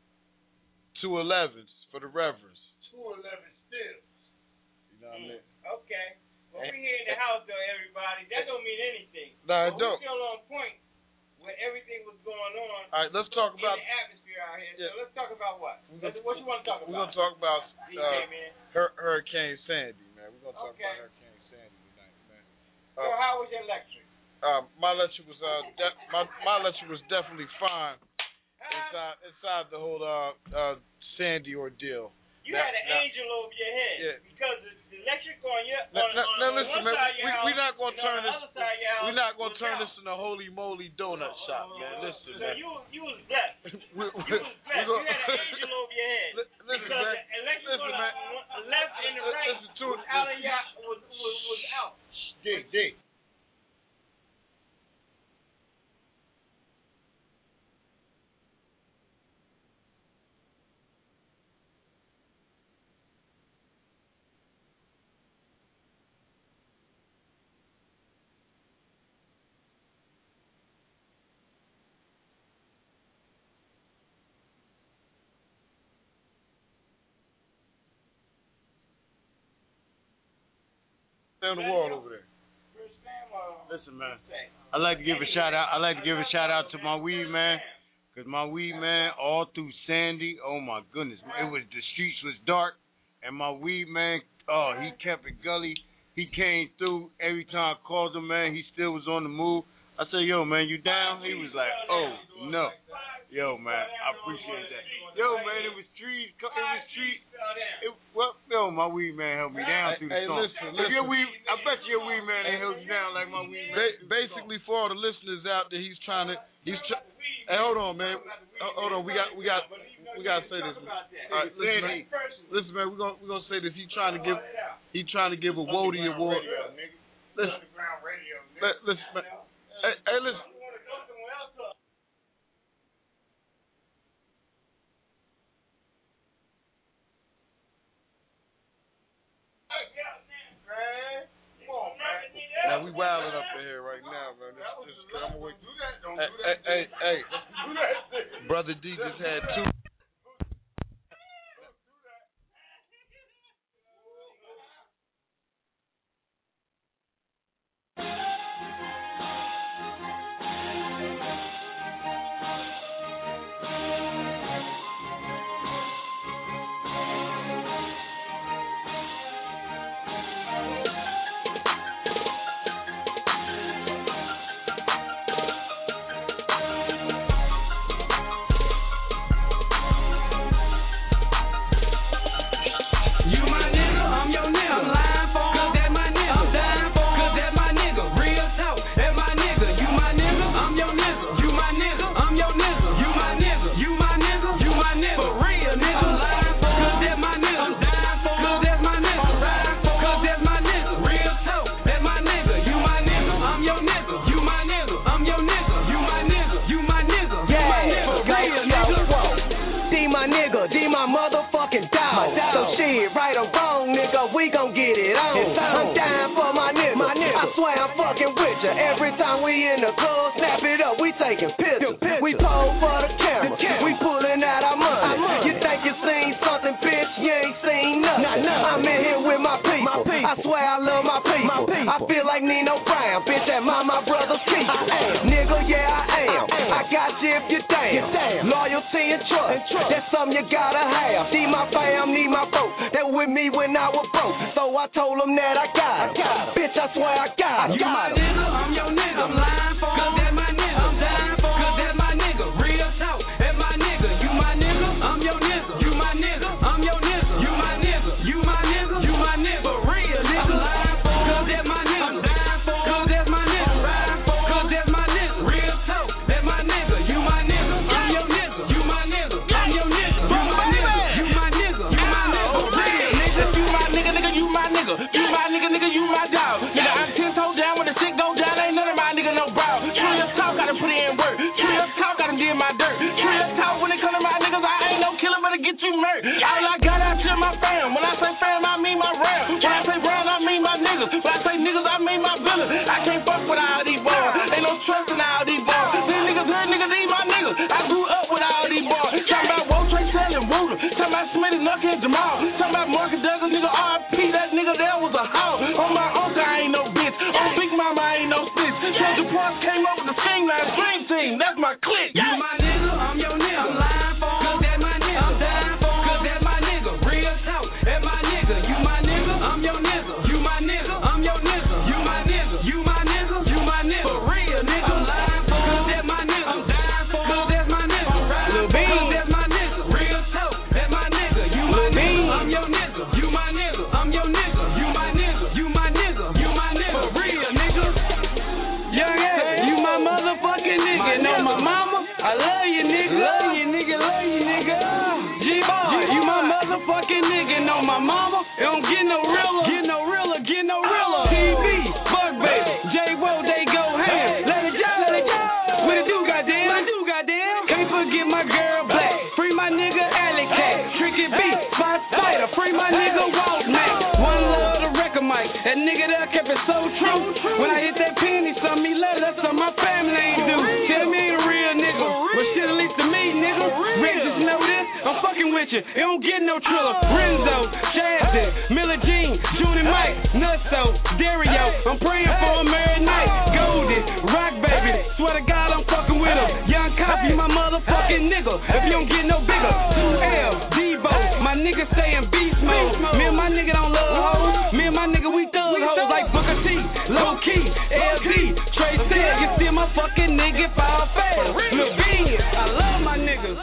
211s for the reverends. 211 stills. You know what I mean? Okay. Well, we here in the house, though, everybody. That don't mean anything. Nah, it don't. We're still on point with everything was going on. All right, let's talk about in the atmosphere out here. Yeah. So let's talk about what? What you want to talk about? We're gonna talk about Hurricane Sandy, man. We're gonna talk about Hurricane Sandy tonight, man. So how was your lecture? My lecture was my lecture was definitely fine inside the whole Sandy ordeal. You had an angel over your head. Yeah. Because the electric on your now listen, one man, side of your house, we're not gonna turn this. other side of your house We're not gonna was turn out. this into a holy moly donut shop, man. Listen, So man. you was blessed. You was blessed. You had an angel over your head. Listen, because man. the electric Listen, on man. the left and the right was out of your was out. D. Stay on the wall over there. Listen, man. I'd like to give a shout out to my weed man, cause my weed man all through Sandy. Oh my goodness, the streets was dark, and my weed man, he kept it gully. He came through every time I called him, man. He still was on the move. I said, yo, man, you down? He was like, oh no. Yo, man, I appreciate that. Yo, man, it was trees. My weed man helped me down through the song. Listen. I bet your weed man ain't held you down like my weed man. Basically, for all the listeners out there, hey, hold on, man. Hold on, we got to say this. All right, listen, man. We're gonna say this. He's trying to give a Wody Award. Listen, man. Hey, listen. Man, we wilding up in here right now, man. I'm gonna wait. Hey. Brother D just had 2. Every time we in the club, snap it up, we taking pictures. We pose for the camera, we pulling out our money. You think you seen something, bitch? You ain't seen nothing. I'm in here with my people. I swear I love my people. I feel like Nino Brown, bitch, at my brother's keeper. Nigga, yeah, I am. I got you if you damn. Loyalty and trust, that's something you gotta have. Need my fam, need my folks. They were with me when I was broke, so I told them that I got it. Bitch, I swear I got it. You my nigga, I'm your nigga. I'm lying for, cause that's my nigga. I'm dying for, cause that's my nigga. Real talk, that's my nigga. You my nigga, I'm your nigga. You my nigga, I'm your nigga. You my nigga, you my nigga, you my nigga. Real nigga, I'm lying for, cause that's my nigga. I'm dying for, cause that's my nigga. Riding for, cause that's my nigga. Real talk, that's my nigga. You my nigga, I'm your nigga. You my nigga, I'm your nigga. You my nigga, you my nigga, you my nigga. Real nigga, you my nigga, nigga, you my nigga. You my nigga, nigga, you my dog. Nigga, I'm 10 toes down when the shit go down. Ain't none of my nigga no brow. Trill talk, gotta put in work. Trill talk, gotta do my dirt. Trill talk, when it come to my niggas, I ain't no killer, but to get you murdered. All I got out to my fam. When I say fam, I mean my round. When I say round, I mean my niggas. When I say niggas, I mean my villains. I can't fuck with all these boys. Ain't no trust in all these boys. These niggas hood niggas, these my niggas. I grew up with all these boys. Talking about Woe Trey selling Rooter. Talking about Smitty, Nucky, and Jamal. Talking about Marcus Douglas, nigga, RP. That nigga there was a hoe. On my uncle, I ain't no bitch. On Big Mama, I ain't no bitch. Soldier Parks came up with the Sing Line Dream Team. That's my clique. You my nigga, I'm your nigga. I'm lying for, cause that's my nigga. I'm dying for, cause that's my nigga. Real talk, that's my nigga. You my nigga, I'm your nigga. You my nigga, I'm your nigga. You my nigga, you my nigga, you my nigga. For real, nigga. I'm lying for, cause that's my nigga. I'm dying for, cause that's my nigga. I'm riding for, cause that's my nigga. Real talk, that's my nigga. You my nigga, I'm your nigga. You my nigga, I'm your nigga. You my nigga, you my nigga, you my nigga. For real, nigga. Yeah, you my motherfucking nigga. Know my mama, I love you, nigga. Love you, nigga. Love you, nigga. G-Boy, you my motherfucking nigga. Know my mama, it don't get no realer. Get no realer, get no realer. TV, fuck baby, J-Wo, they go ham. Let it go, let it go. What it do, goddamn? What it do, goddamn? Can't forget my girl Black. Free my nigga Alley Cat. Tricky B, Spot Spider. Free my nigga Waltman. One love the record mic. That nigga there kept it so true. When I hit that penny, some me love. That's something my family ain't do. Tell me the real nigga. But shit at least to me, nigga. Rick just know this. I'm fucking fucking with you. It don't get no triller. Renzo, Shazzy, Miller Jean, June and Mike, Nutso, Dario. I'm praying for him every night. Golden, Rock Baby. Swear to God I'm fucking with him. Young Copy, my motherfucking nigga. If you don't get no bigger. 2L, Debo, my nigga stay in beast mode. Me and my nigga don't love hoes. Me and my nigga we thug hoes like Booker T, Low Key, LD, Trey said. You see my fucking nigga fall fast. Lil Bean, I love my niggas.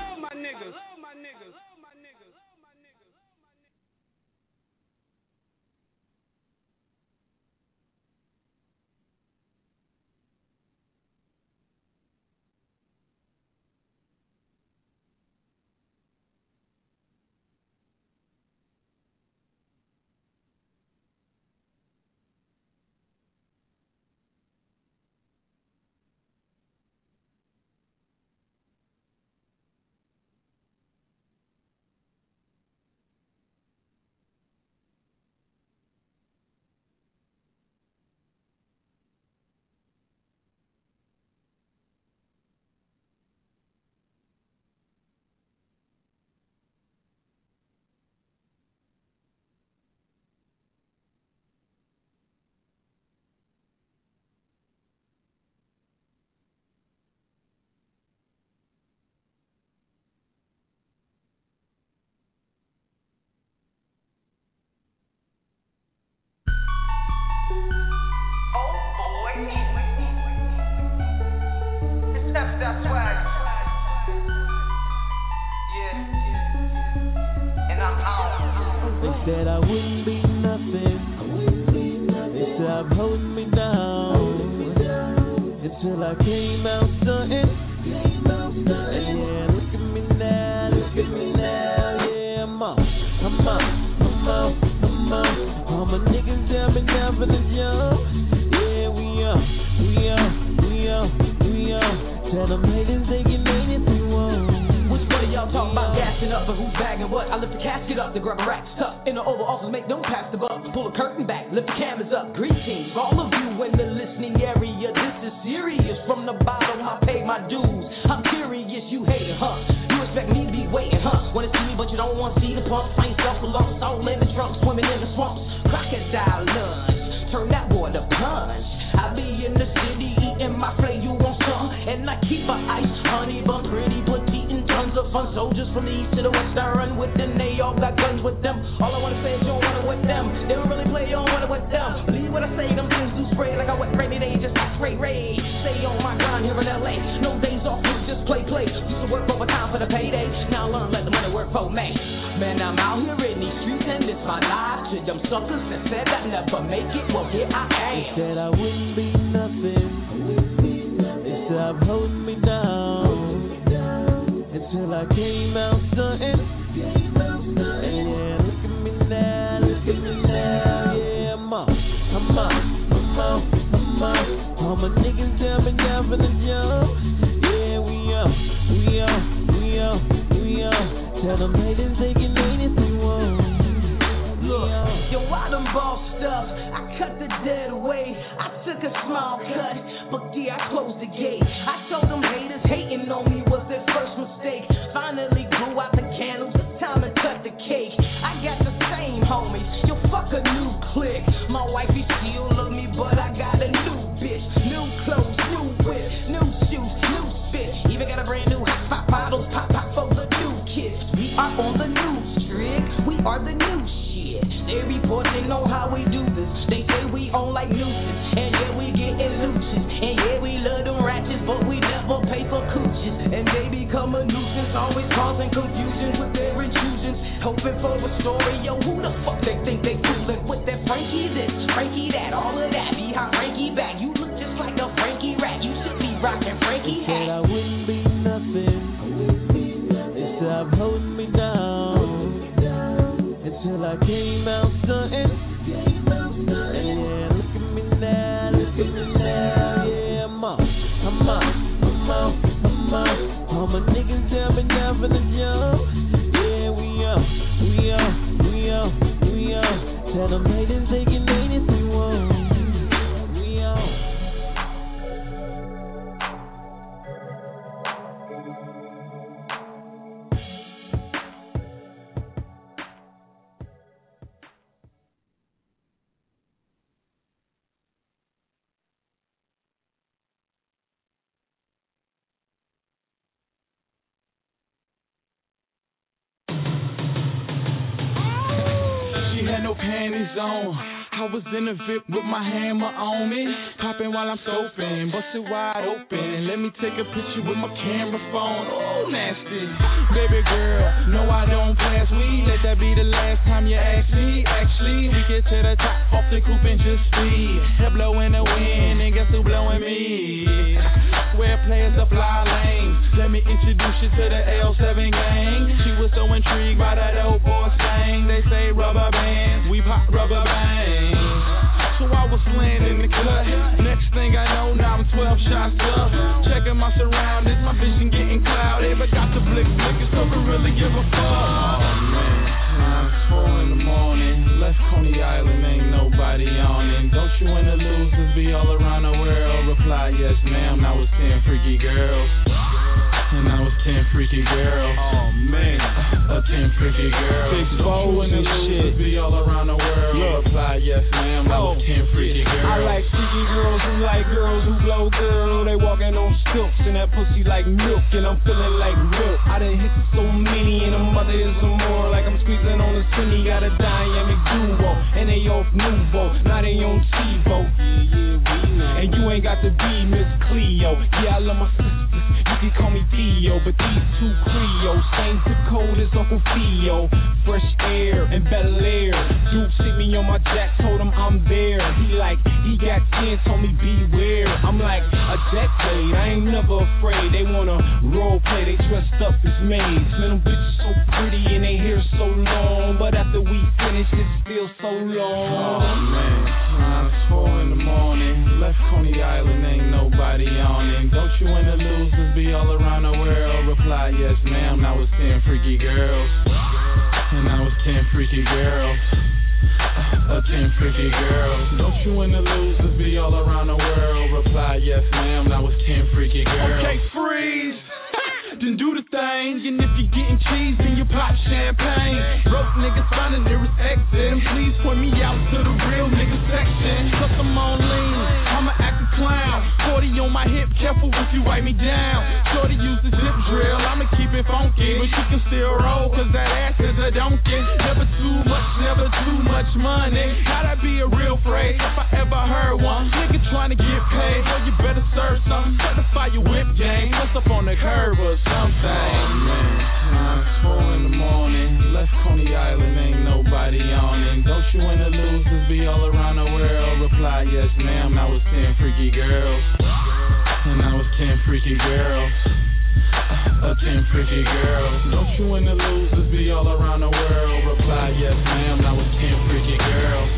Said I wouldn't be nothing. They said I'm holding me down until I came out stunting. And yeah, look at me now, yeah, I'm out. All my niggas down me down for the jump. Yeah, we up. Tell them haters they can anything wrong. Y'all talk about gassing up, but who's bagging what? I lift the casket up, the grab a rack stuff in the Oval Office, make them pass the buck. Pull a curtain back, lift the cameras up. Greetings, all of you in the listening area. This is serious. From the bottom, I pay my dues. I'm curious, you hating, huh? You expect me to be waiting, huh? Wanna see me, but you don't wanna see the pump. Find yourself alone, all in the trunk, swimming in the swamps. Crocodile lunge, turn that boy to punch. I be in the city eating my plate, you want some? And I keep my ice, honey bun, pretty petite, and tons of fun. Soldiers from the east to the west, I run with them. They all got guns with them. All I wanna say is you don't wanna with them. They don't really play, you don't wanna with them. Believe what I say, them things do spray like I wet rainy days, just straight rage. Stay on my grind here in LA. No days off, just play. Used to work overtime for the payday. Now I learn let the money work for me. Man, I'm out here in these streets and it's my life. To them suckers that said I'd never make it, well here I am. They said I wouldn't be nothing. They said I'm holding me down until I came out stunting. And yeah, look at me now, yeah, I'm out. All my niggas down for the jump. Yeah, we up. Tell them haters they can anything wrong. Look, yo, I done bossed up. I cut the dead away. I took a small cut, but yeah, I closed the gate. I told them haters hating on me was their first mistake. Finally blew out the candles, it's time to cut the cake. I got the same homies, yo, fuck a new clique. My wifey still love me, but I got a new bitch. New clothes, new whip, new shoes, new spit. Even got a brand new hot pop bottles, pop for the new kids. We are on the new streak, we are the new shit. They reporting on how we do this. They say we on like nuisance, and yeah, we getting looses. And yeah, we love them ratchets, but we never pay for cooches. And they become a nuisance, always causing confusion with their intrusions. Hoping for a story, yo, who the fuck they think they fooling with that Frankie this, Frankie that, all of that. Behind Frankie back, you look just like a Frankie rat. You should be rocking Frankie hat. Said I wouldn't be nothing. They said I'm holding me down until I came out stunting. And yeah, look at me now, yeah, I'm out. All my niggas down for the jump. Yeah, we up. Tell them haters they can anything wrong. We out. panties on. I was in the VIP with my hammer on me, popping while I'm soaping, busted wide open. Let me take a picture with my camera phone. Oh, nasty. Baby girl, no, I don't pass weed. Let that be the last time you ask me. Actually, we get to the top off the coupe and just speed. Hair blowing the wind, and guess who blowing me? Square players up fly lanes. Let me introduce you to the L7 gang. She was so intrigued by that old boy slang. They say rubber bands, we pop rubber bands. So I was laying in the cut. Next thing I know, now I'm 12 shots up. Checking my surroundings, my vision getting cloudy. But got the blick flickers, so can really give a fuck. Oh man, now it's 4 in the morning. Left Coney Island, ain't nobody on it. Don't you and the losers be all around the world? Reply yes ma'am, now it's 10 freaky girls. And I was 10 freaky girls. Oh man, 10 freaky girls. Big Bo and the shit be all around the world. Look. Reply yes ma'am, I was 10 freaky girls. I like freaky girls who like girls who blow girl. They walking on stilts and that pussy like milk, and I'm feeling like milk. I done hit so many and the mother is some more. Like I'm squeezing on a Cindy, got a dynamic duo, and they off Nuvo, now they on TiVo. And you ain't got to be Miss Cleo. Yeah, I love my sisters, you can call me Theo, but these two Creoles, same zip code as Uncle Theo. Fresh air and Bel Air. Dude hit me on my jack, told him I'm there. He got 10, told me beware. I'm like, a decade, I ain't never afraid. They wanna role play, they dressed up as maids. Man, them bitches so pretty and they hair so long, but after we finish, it's still so long. Oh man, it's 4 in the morning. Left Coney Island, ain't nobody on it. Don't you and the losers be all around the world? Reply yes ma'am, now it's 10 freaky girls. And I was 10 freaky girls. 10 freaky girls. Don't you and the losers be all around the world? Reply yes ma'am, now it's 10 freaky girls. Okay, freeze. Then do the thing, and if you're getting cheese, then you pop champagne. Broke niggas find the nearest exit, and please point me out to the real nigga section. Cause I'm on lean, I'ma act a clown. 40 on my hip, careful if you wipe me down. Shorty use the zip drill, I'ma keep it funky, but she can still roll, cause that ass is a donkey. Never too much money. Gotta be a real phrase, if I ever heard one. Nigga trying to get paid, well you better serve something. Certify your whip game, what's up on the curb or something. Oh man, now it's 4 in the morning. Left Coney Island, ain't nobody on it. Don't you and the losers be all around the world? Reply yes ma'am, now it's 10 freaky girls. And I was 10 freaky girls. 10 freaky girls. Don't you and the losers be all around the world? Reply yes ma'am, now it's 10 freaky girls.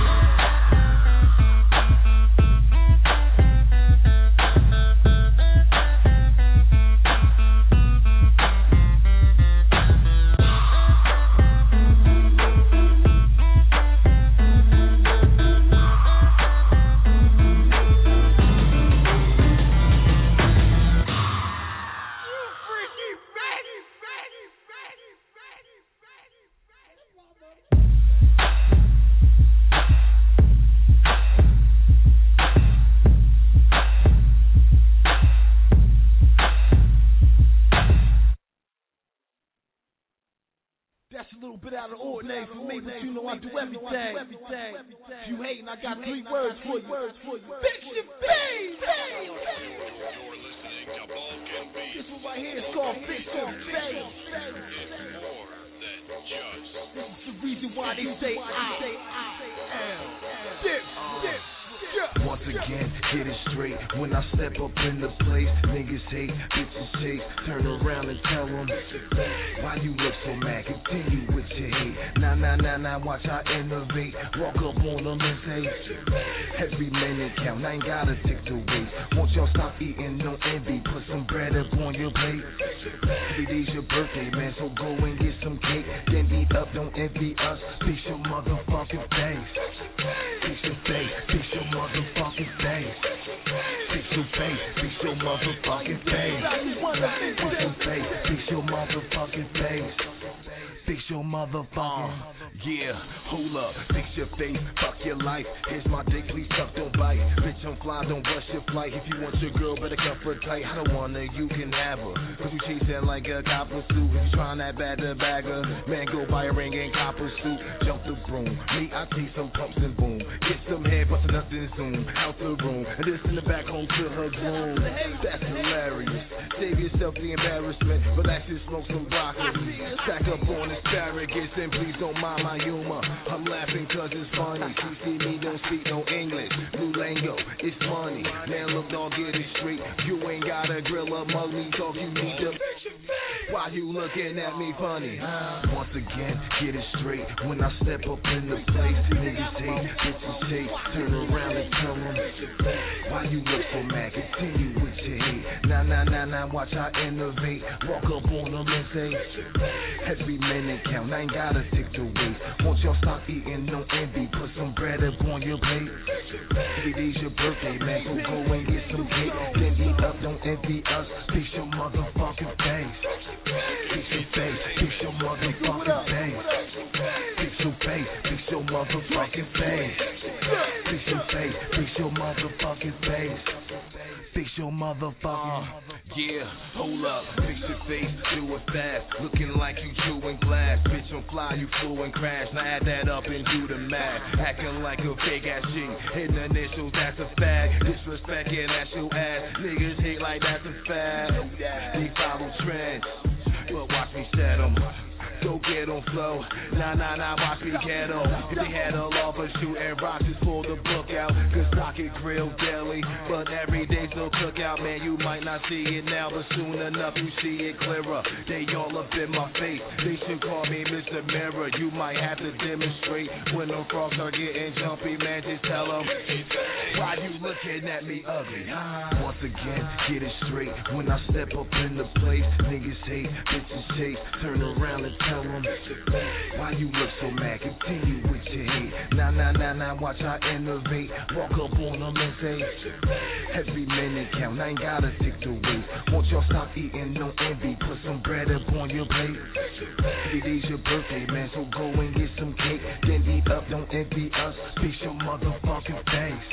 That's a little bit out of the ordinary for me, but you know I do everything. If you hating, I got 3 words for you. Fix your face! This one right here is called Fix Your Face. This is the reason why they say I am. Once again, get it straight. When I step up in the place, niggas hate, bitches hate. Turn around and tell them, why you look so mad? Continue with your hate. Nah, watch I innovate. Walk up on them and say, every minute count. I ain't gotta take the weight. Won't y'all stop eating, no envy. Put some bread up on your plate. Every day's your birthday, man, so go and get some cake. Then eat up, don't envy us. Fix your motherfucking face. Fix your face, fix your motherfucking face. Fix your face, fix your motherfucking face. Fix your face, fix your motherfucking face. Fix your motherfucking. Yeah, hold up, fix your face, fuck your life. Here's my dick, please suck, don't bite. Bitch, I'm fly, don't rush your flight. If you want your girl, better cuff her tight. I don't want her, you can have her. Cause you chasing like a copper suit. If you trying that bad to bag her, man, go buy a ring and copper suit. Jump the broom, me, I take some pumps and boom. Get some hair, bust nothing, zoom out the room. And this in the back home to her groom. That's hilarious. Save yourself the embarrassment, relax and smoke some broccoli. Stack up on asparagus and please don't mind my humor. I'm laughing cause it's funny. You see me don't speak no English. New lingo, it's money. Man, look, dog, get it straight. You ain't got a grill or mug me, dog, you need to. Why you looking at me funny? Once again, get it straight. When I step up in the place, niggas hate, bitches hate. Turn around and tell them, why you look so mad? Continue with your hate. Nah, watch I innovate. Walk up on them and say, every minute count, I ain't gotta take the weight. Won't y'all stop eating, no envy. Put some bread up on your plate. Today's your birthday, man, so go and get some cake. Then eat up, don't envy us. Fix your motherfucking face. Fix your face, fix your motherfucking face. Fix your face, fix your motherfucking face. Fix your face, fix your motherfucking face. Fix your motherfucking. Yeah, hold up, fix your face, do it fast. Looking like you chewing glass. Bitch, I'm fly, you flew and crash. Now add that up and do the math. Acting like a fake ass G. Hidden initials, that's a fact. Disrespecting, that's your ass. Niggas hate like that's a fact. They follow trends, but watch me set them. Go get on flow, nah, watch me get on. If they had a law for shooting rocks, just pull the book out. Cause Socket Grill Deli, but every day still cook out. Man, you might not see it now, but soon enough you see it clearer. They all up in my face, they should call me Mr. Mirror. You might have to demonstrate when the frogs are getting jumpy, man, just tell them, why you looking at me ugly? Once again, get it straight. When I step up in the place, niggas hate, bitches chase. Turn around and tell them, why you look so mad? Continue with your hate. Nah, watch I innovate. Walk up on them and say, every minute count, I ain't gotta take the weight. Won't y'all stop eating, no envy. Put some bread up on your plate. Today's your birthday, man, so go and get some cake. Then eat up, don't envy us. Fix your motherfucking face.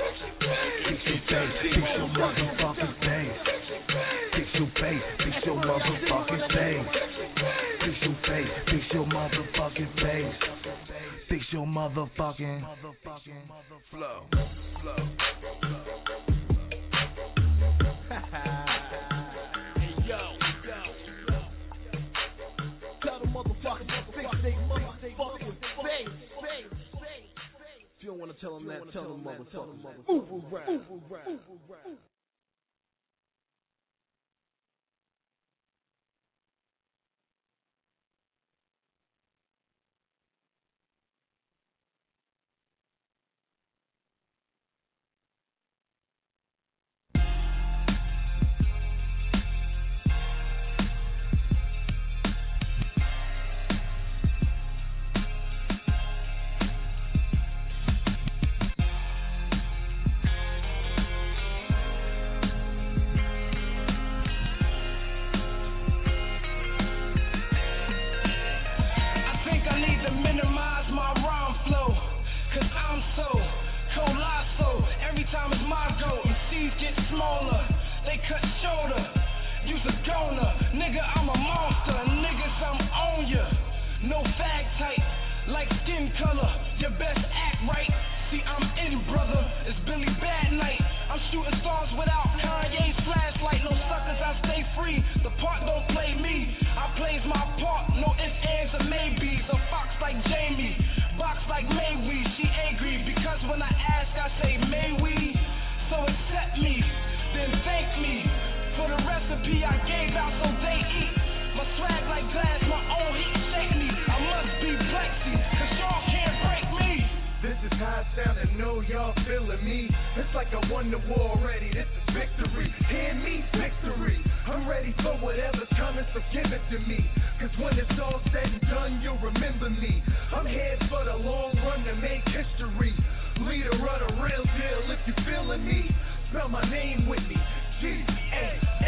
Fix your face, fix your motherfucking face. Fix your face, fix your motherfucking face. Fix your face, fix your motherfucking face. Fix your motherfucking flow. Hey yo, tell the motherfuckers to fix they motherfucking face. If you don't wanna tell them that, tell them motherfuckers. Move around.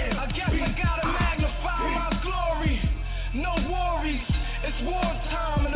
It's wartime.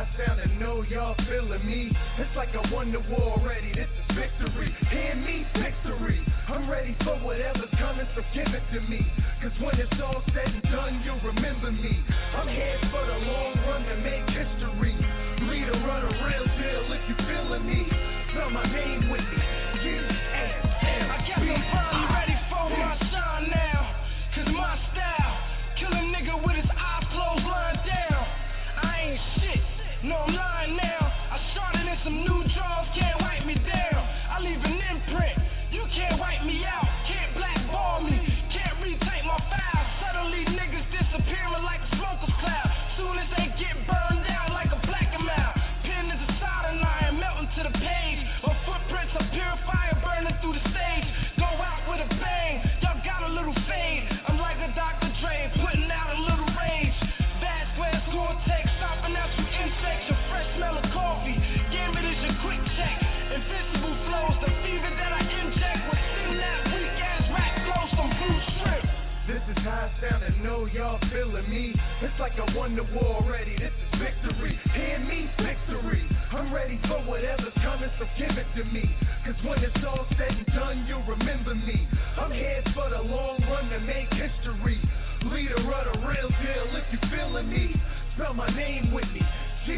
sound, I know y'all feeling me. It's like I won the war already, this is victory. Hear me, victory. I'm ready for whatever's coming, so give it to me. Cause when it's all said and done, you'll remember me. I'm here for the long run to make history. Leader run a real deal if you feeling me. Spell my name with me. U-S-M-B. I guess I'm finally ready for my shine now. Cause my style, kill a nigga with his eyes closed, lying down. I ain't shit, no I'm lying now. I started in some new draws, can't wipe me down. I leave an imprint, you can't wipe me out. Can't blackball me, can't retake my files. Suddenly niggas disappearing like a smoker's cloud. Soon as they get burned down like a black amount. Pin is a soldering iron, melting to the page. My footprints are purifier burning through the stage. Go out with a bang, y'all got a little fade. I'm like a Dr. Dre, putting out a little rage. Vasquez, Gore-Tex, stomping out you insects. Your fresh smell of coffee, Gambit is your quick check. Invincible flows, the fever that I inject. With thin that weak ass rap flows from blue strip. This is how I sound, I know y'all feeling me. It's like I won the war already, this is victory. Hear me, victory. I'm ready for whatever's coming, so give it to me. Cause when it's all said and done, you'll remember me. I'm here for the long run to make history. Leader of the real deal if you feeling me. Spell my name with me.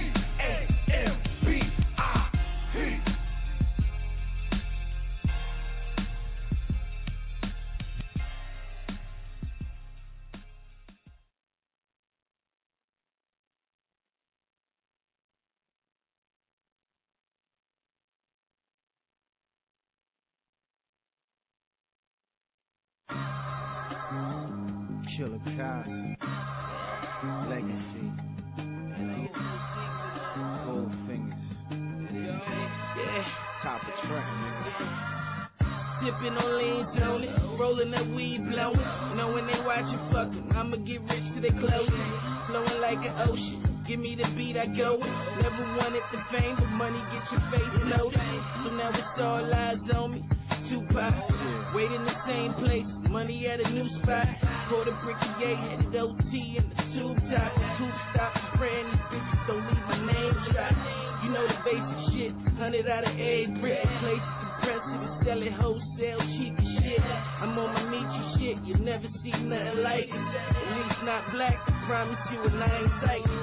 G-A-M-B-I-T. Killer Cos, Legacy, Gold Fingers, Yeah, top of track, nigga. sipping on lean, Tony, rolling that weed, blowing. Knowing they watching, fucking, I'ma get rich till they closing. Flowing like an ocean, give me the beat, I go it. Never wanted the fame, but money get your face noticed. So now it's all eyes on me. Tupac, wait in the same place, money at a new spot. Pour the bricky A, headed OT in the tube top. Tube stop, spraying these bitches, don't leave my name drop. You know the basic shit, 100 out of egg brick. Place compressive and sell it wholesale, cheap as shit. I'm on my Michi shit, you never see nothing like it. At least not black, I promise you, and I ain't psychic.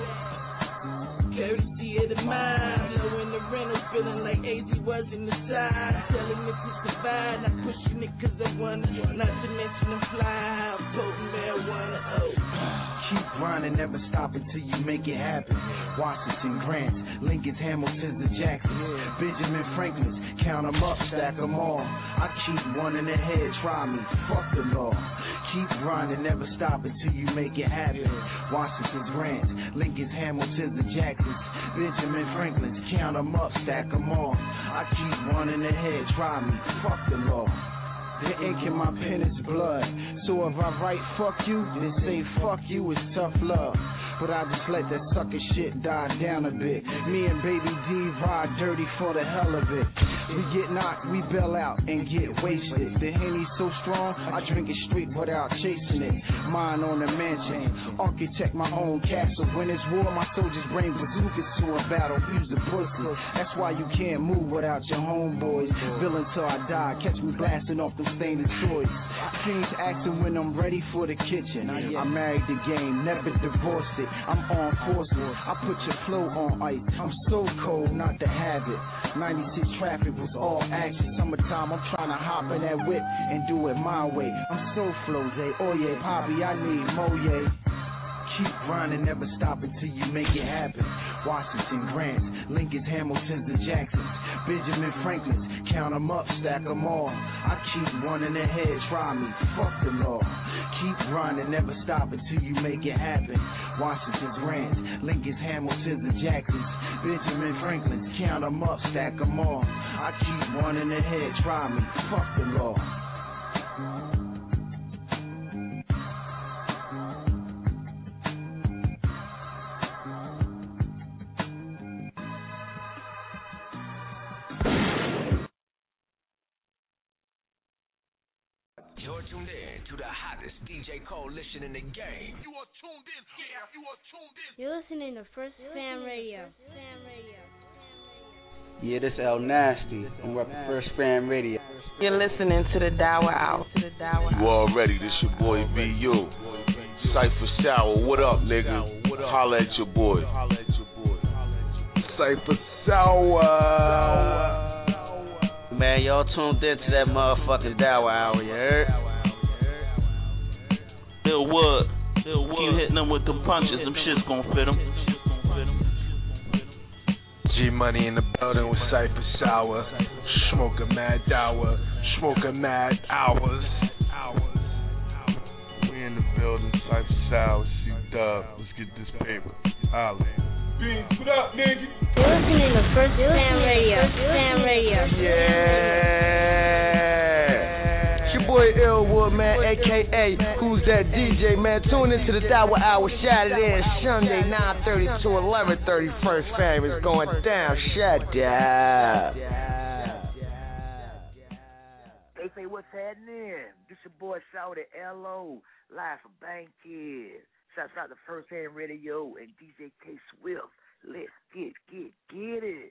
Courtesy of the mind, low in the rental, feeling like AZ was in the side. Telling me to survive, not pushing it cause I wanna. Not to mention I'm fly, I'm potent marijuana, oh. Keep grinding, never stop until you make it happen. Washington Grant, Lincoln's, Hamilton's, and Jacksons, Benjamin Franklin's, count 'em up, stack 'em all. I keep one in the head, try me, fuck the law. Keep grinding, never stop until you make it happen. Washington's Grant, Lincoln's, Hamilton's, and Jacksons, Benjamin Franklin's, count 'em up, stack 'em all. I keep one in the head, try me, fuck the law. The ink in my pen is blood. So if I write fuck you, then say fuck you is tough love. But I just let that sucker shit die down a bit. Me and Baby D ride dirty for the hell of it. We get knocked, we bail out and get wasted. The Henny's so strong, I drink it straight without chasing it. Mine on the mansion, architect my own castle. When it's war, my soldiers bring bazookas to a battle. Use the pussy. That's why you can't move without your homeboys. Villain till I die, catch me blasting off them stainless toys. Fiends acting when I'm ready for the kitchen. I married the game, never divorced it. I'm on forces, I put your flow on ice. I'm so cold not to have it. 96 traffic was all action. Summertime, I'm trying to hop in that whip and do it my way. I'm so flow, oh yeah, Poppy, I need Moye. Keep grinding, never stop until you make it happen. Washington Grant, Lincoln's, Hamilton's, and Jacksons, Benjamin Franklin's, count 'em up, stack 'em all. I keep one in the head, try me, fuck the law. Keep grinding, never stop until you make it happen. Washington's Grant, Lincoln's, Hamilton's, and Jacksons, Benjamin Franklin's, count 'em up, stack 'em all. I keep one in the head, try me, fuck the law. You're You're tuned in to the hottest DJ coalition in the game. You are tuned in. Yeah, you are tuned in. You're listening to First Fan Radio. Yeah, this El Nasty. I'm repping First Fan Radio. You're listening to the Dower Hour. You already, this your boy BU. Cypher Sour, what up, nigga? Holla at your boy. Cypher Sour. Man, y'all tuned in to that motherfucking Dower Hour, you heard? Bill Wood. Keep hitting them with them punches, them shit's gonna fit them. G Money in the building with Cypher Sour. Smoking mad hour. Smoking mad hours. We in the building, Cypher Sour, C-Dub. Let's get this paper. Holla. Beans, what up, nigga? You're listening to First Fan Radio. Fan Radio. Yeah. It's your boy Illwood, man, a.k.a. Who's That DJ, man. Tune into the Dower Hour Saturday and Sunday, 9:30 to 11:30. First Fam is going down. Shut up. They say, what's happening? This your boy Shouty L.O. live from Bankhead. Shouts out to First Hand Radio and DJ K Swift. Let's get it.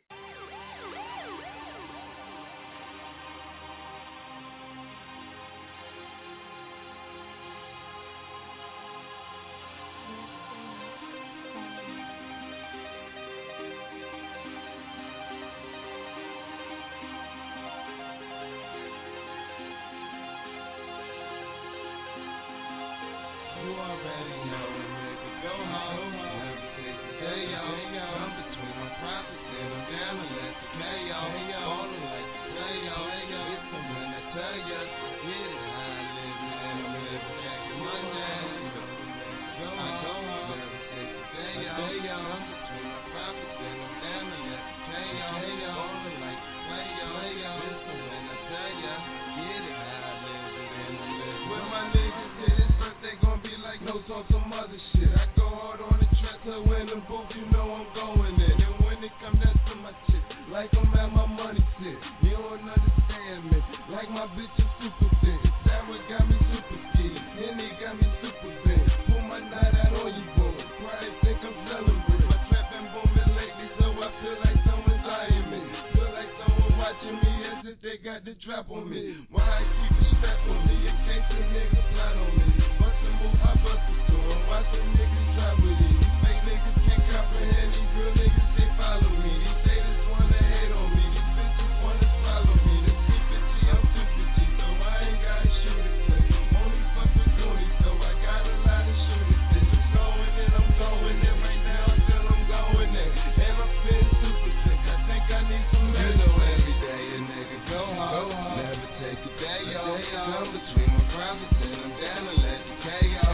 You already know it, nigga. Go home. Never take a day off. I'm between my profits and I'm down to let the pay off. Ballin' like the playoffs. Listen when I tell ya, get it how I live it and I'm living back in Monday. Go home. Never take a day off. I'm between my profits and I'm down to let the pay off. Ballin' like the playoffs. Listen when I tell ya, get it how I live it and I'm living. When my niggas hit it first, they gon' be like notes on some other shit. I go hard on the track, so when the booth, you know I'm going in. And when it come down to my shit, like I'm at my money sit. You don't understand me, like my bitch is super thin. That what got me super skinny, and they got me super thin. Put my night out on you, boy. Probably think I'm selling bricks. My trap been booming lately, so I feel like someone's eyeing me. Feel like someone watching me as if they got the drop on me. Why I keep the strap on me, in case a nigga plot on me. I bust it to him, watch them niggas try with it. These fake niggas can't comprehend, these real niggas, they follow me. These haters wanna hate on me, these bitches wanna swallow me. The C50, I'm super G, so I ain't gotta shoot it quick. Only fuck with Goonies, so I got a lot of shooters. I'm going in, I'm going in right now until I'm going in. And I'm feeling super sick, I think I need some medicine. You know every day a nigga go hard, never take a day off. I'm between my profits and I'm down to let the K off.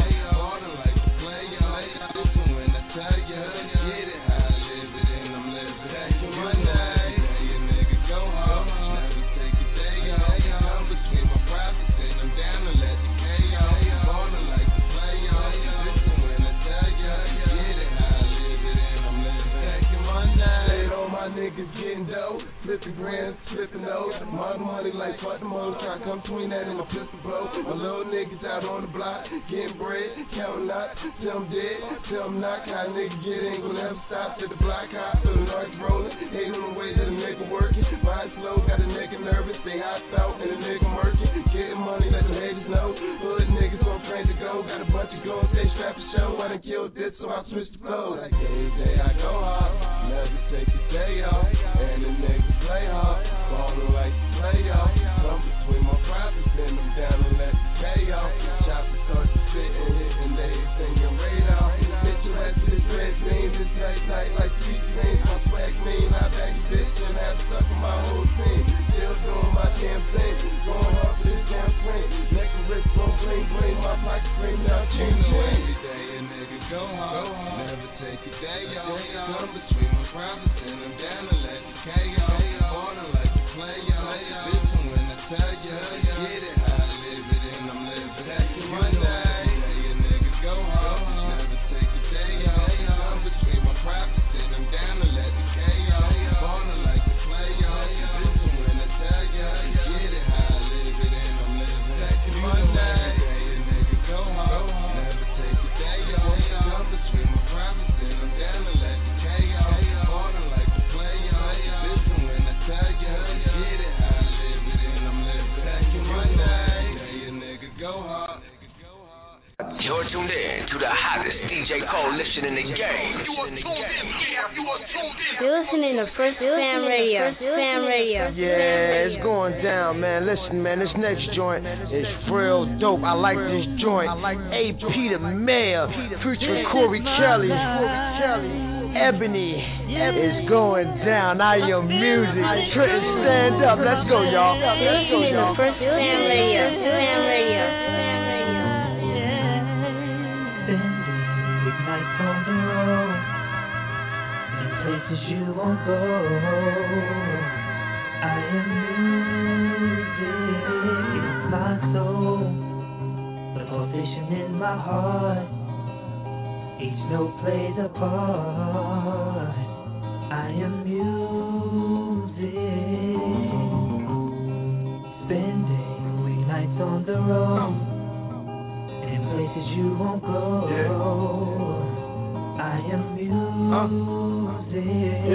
Niggas getting dough, flipping grands, flipping those. Money like fuck them hoes, try to come between that and my pistol blow. My little niggas out on the block, getting bread, counting knots, till I'm dead, till I'm knocked. How a nigga get in, gon' never stop till the block hot, till the noise rolling. Hate on the way that a nigga working, mind slow, got a nigga nervous, stay hot out, and a nigga murking. Getting money, let the haters know. Hood niggas on train to go, got a bunch of gold, stay strapped to show. I done killed this, so I switched the flow. Like every day I go hard, never take a day off, and the niggas play hard, ballin' like the playoffs. I'm between my profits and I'm down to let the pay off. Choppers start to sit and hitting everything in radar. Hit your ass to this red mean, this night like sweet dreams. My swag mean, I back a bitch and have to suck my whole team. Still doing my damn thing, going hard for this damn swing. Neck and wrist gon' bling bling, my pocket screaming out ching ching. Every day a nigga go hard, never take a day off. listening to First Fam Radio. Fam Radio. Yeah, it's going down, man. Listen, man, this next joint is real dope. I like this joint. AP the Mayor, featuring Corey Kelly. Ebony is going down. I am music. Trenton, stand up. Let's go, y'all. Let's go, y'all. First Fam Radio. Fam Radio. Nights on the road, in places you won't go. I am music in my soul, the pulsation in my heart. Each note plays a part. I am music, spending weeknights on the road, in places you won't go. I am music.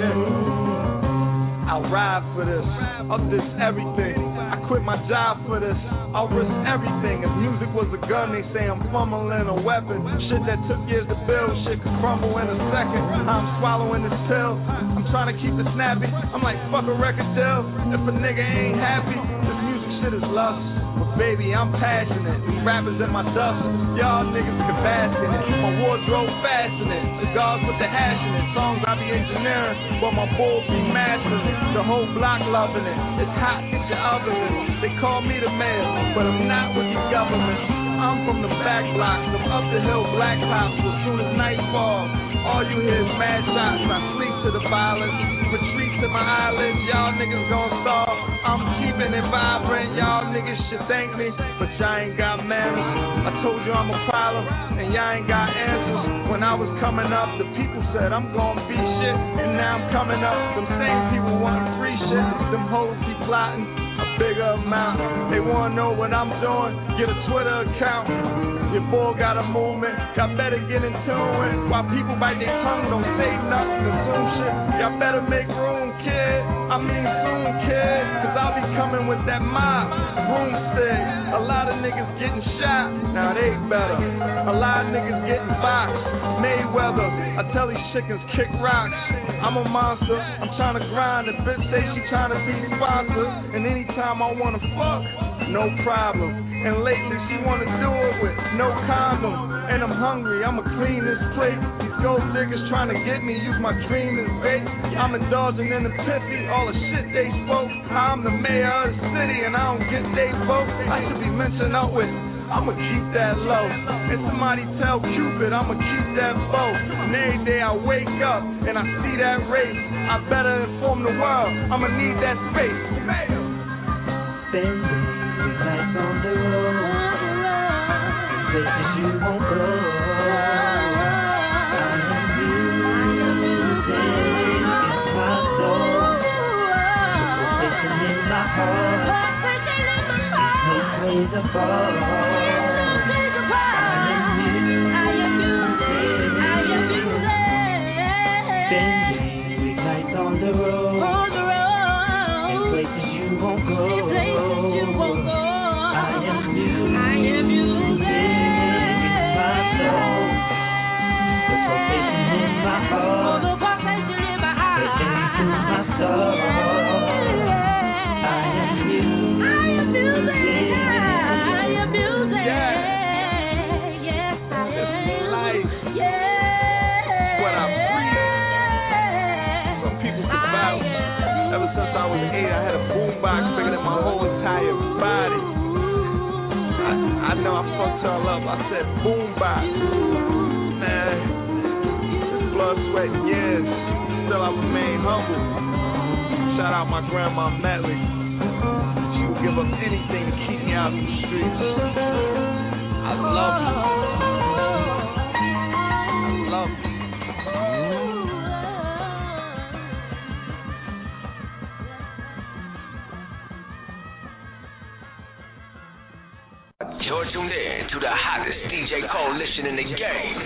I'll ride for this, up this everything. I quit my job for this, I'll risk everything. If music was a gun, they say I'm pummeling a weapon. Shit that took years to build, shit could crumble in a second. I'm swallowing this pill, I'm trying to keep it snappy. I'm like, fuck a record deal, if a nigga ain't happy. This music shit is lust, but baby, I'm passionate. These rappers in my dust, y'all niggas can bask in it. My wardrobe fastening, cigars with the hash in it. Songs I be engineering, but my bulls be mastering it. The whole block loving it. It's hot, get your oven in. They call me the mayor, but I'm not with the government. I'm from the back blocks, I'm up the hill, black tops. As soon as night falls, all you hear is mad shots. I sleep to the violence, retreat to my eyelids. Y'all niggas gon' starve. I'm keeping it vibrant. Y'all niggas should thank me, but y'all ain't got manners. I told you I'm a problem, and y'all ain't got answers. When I was coming up, the people said I'm gon' be shit, and now I'm coming up. Them same people want free shit. Them hoes be plotting a bigger amount. They wanna know what I'm doing. Get a Twitter account. Your boy got a movement. Y'all better get in tune. While people bite their tongue, don't say nothing to zoom shit. Y'all better make room, kid. I mean soon, kid. Cause I'll be coming with that mob. Broomstick. A lot of niggas getting shot. Now they better. A lot of niggas getting boxed. Mayweather. I tell these chickens kick rocks. I'm a monster. I'm trying to grind. The bitch say she trying to be sponsored. And anytime I wanna fuck, no problem. And lately she wanna do it with no condom. And I'm hungry, I'ma clean this plate. These gold diggers trying to get me, use my dream as bait. I'm indulging in the pithy, all the shit they spoke. I'm the mayor of the city and I don't get they vote. I should be mentioned up with, I'ma keep that low. And somebody tell Cupid I'ma keep that bow. And every day I wake up and I see that race, I better inform the world, I'ma need that space. Spending nights on the road, places you won't go. I am music in my soul, the pulsation in my heart. No place apart. I am music. Spending weeknights on the road, in places you won't go. Since I was 8, I had a boombox bigger than my whole entire body. I know I fucked y'all up. I said boombox. Man, it's blood, sweat, and years. Still I remain humble. Shout out my grandma Medley. She would give up anything to keep me out in the streets. I love you. I love you. You're tuned in to the hottest DJ coalition in the game.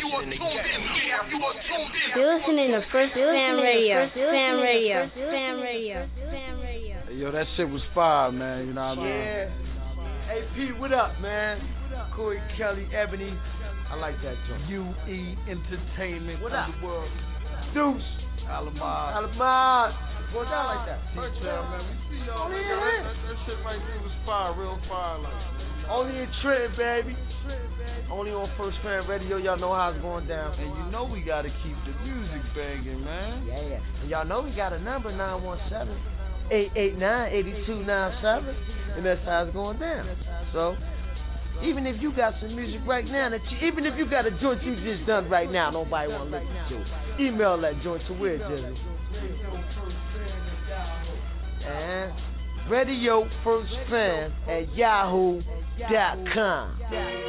You're listening to First Fam Radio. Fam Radio. Fam Radio. Fam Radio. Hey, yo, that shit was fire, man. You know what I mean? Yeah. Hey, Pete, what up, man? Corey Kelly, Ebony. I like that joint. UE Entertainment. What up? Underworld. Deuce. I Alamaz. Going down like that. First time, man. That shit right there was fire, real fire. Only in Trenton, baby. Only on First Fan Radio, y'all know how it's going down. And you know we gotta keep the music banging, man. Yeah. And y'all know we got a number, 917-889-8297. And that's how it's going down. So, even if you got some music right now, even if you got a joint you just done right now, nobody want to listen to it, email that joint to where, Jizzy? And Radio First Fan at yahoo.com.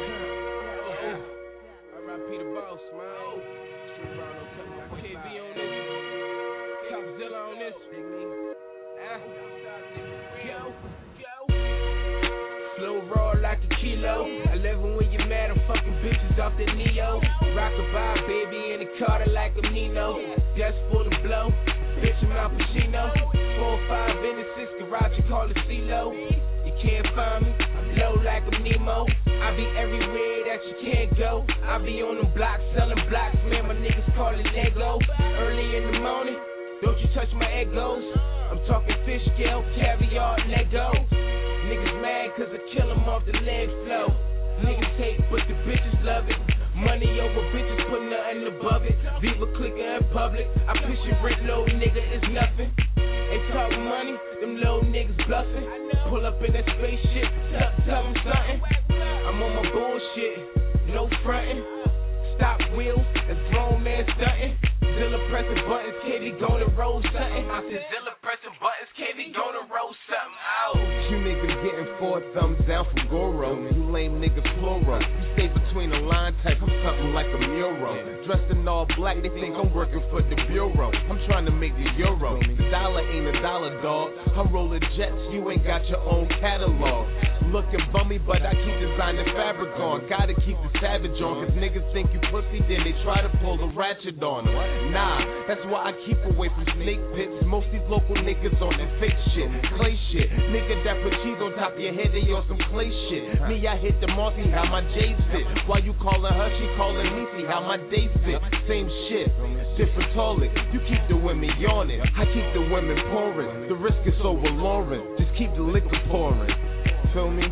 Like a kilo. I love it when you're mad. I'm fucking bitches off the Neo. Rockabye, baby, in the Carter like a Nino. Just for the blow. Bitch, I'm Al Pacino. 4-5 in the 6 garage, you call it CeeLo. You can't find me. I'm low like I'm Nemo. I be everywhere that you can't go. I be on them blocks, selling blocks. Man, my niggas call it Lego. Early in the morning, don't you touch my egos. I'm talking fish scale, caviar, Lego. Niggas mad cause I kill them off the leg flow. Niggas hate but the bitches love it. Money over bitches, put nothing above it. Viva clicker in public. I push your rent low, nigga, it's nothing. They talk money, them low niggas bluffing. Pull up in that spaceship, tell them something. I'm on my bullshit, no frontin'. Stop wheels, that's grown man stuntin'. Zilla pressing buttons, KB gonna roll something. I said Zilla pressing buttons, KB gonna roll something. Ow. You niggas getting 4 thumbs down from Goro. You lame niggas fluoro. You stay between the line type of something like a mural. Dressed in all black, they think I'm working for the bureau. I'm trying to make a euro. The dollar ain't a dollar, dog. I roll the jets, you ain't got your own catalog. Looking bummy, but I keep designer fabric on. Gotta keep the savage on, cause niggas think you pussy, then they try to pull the ratchet on them. Nah, that's why I keep away from snake pits. Most these local niggas on that fake shit, clay shit. Nigga that put cheese on top of your head, they on some clay shit. Me, I hit the Marcy, how my J's fit. While you calling her, she calling me, see how my day fit. Same shit, different toilet. You keep the women yawning, I keep the women pouring. The risk is so alluring, just keep the liquor pouring. Feel me?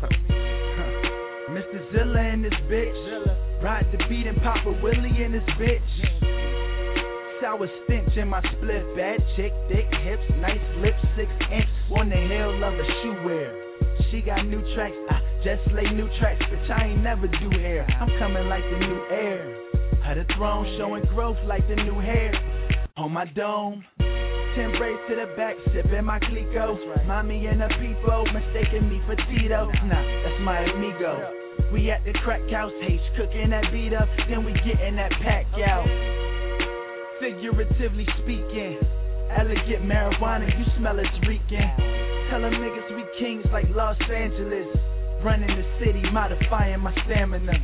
Mr. Zilla and this bitch. Ride the beat and Papa Willie and this bitch. Sour stench in my split. Bad chick, thick hips, nice lips, 6 inch. On the hill of a shoe wear. She got new tracks, I just lay new tracks. Bitch, I ain't never do hair. I'm coming like the new heir. Had a throne showing growth like the new hair. On my dome. 10 braids to the back, sipping my Clico. Mommy and a peepo, mistaking me for Tito. Nah, that's my amigo. We at the crack house, H cooking that beat up, then we getting that pack out. Figuratively speaking, elegant marijuana, you smell it's reeking. Tell them niggas we kings like Los Angeles. Running the city, modifying my stamina.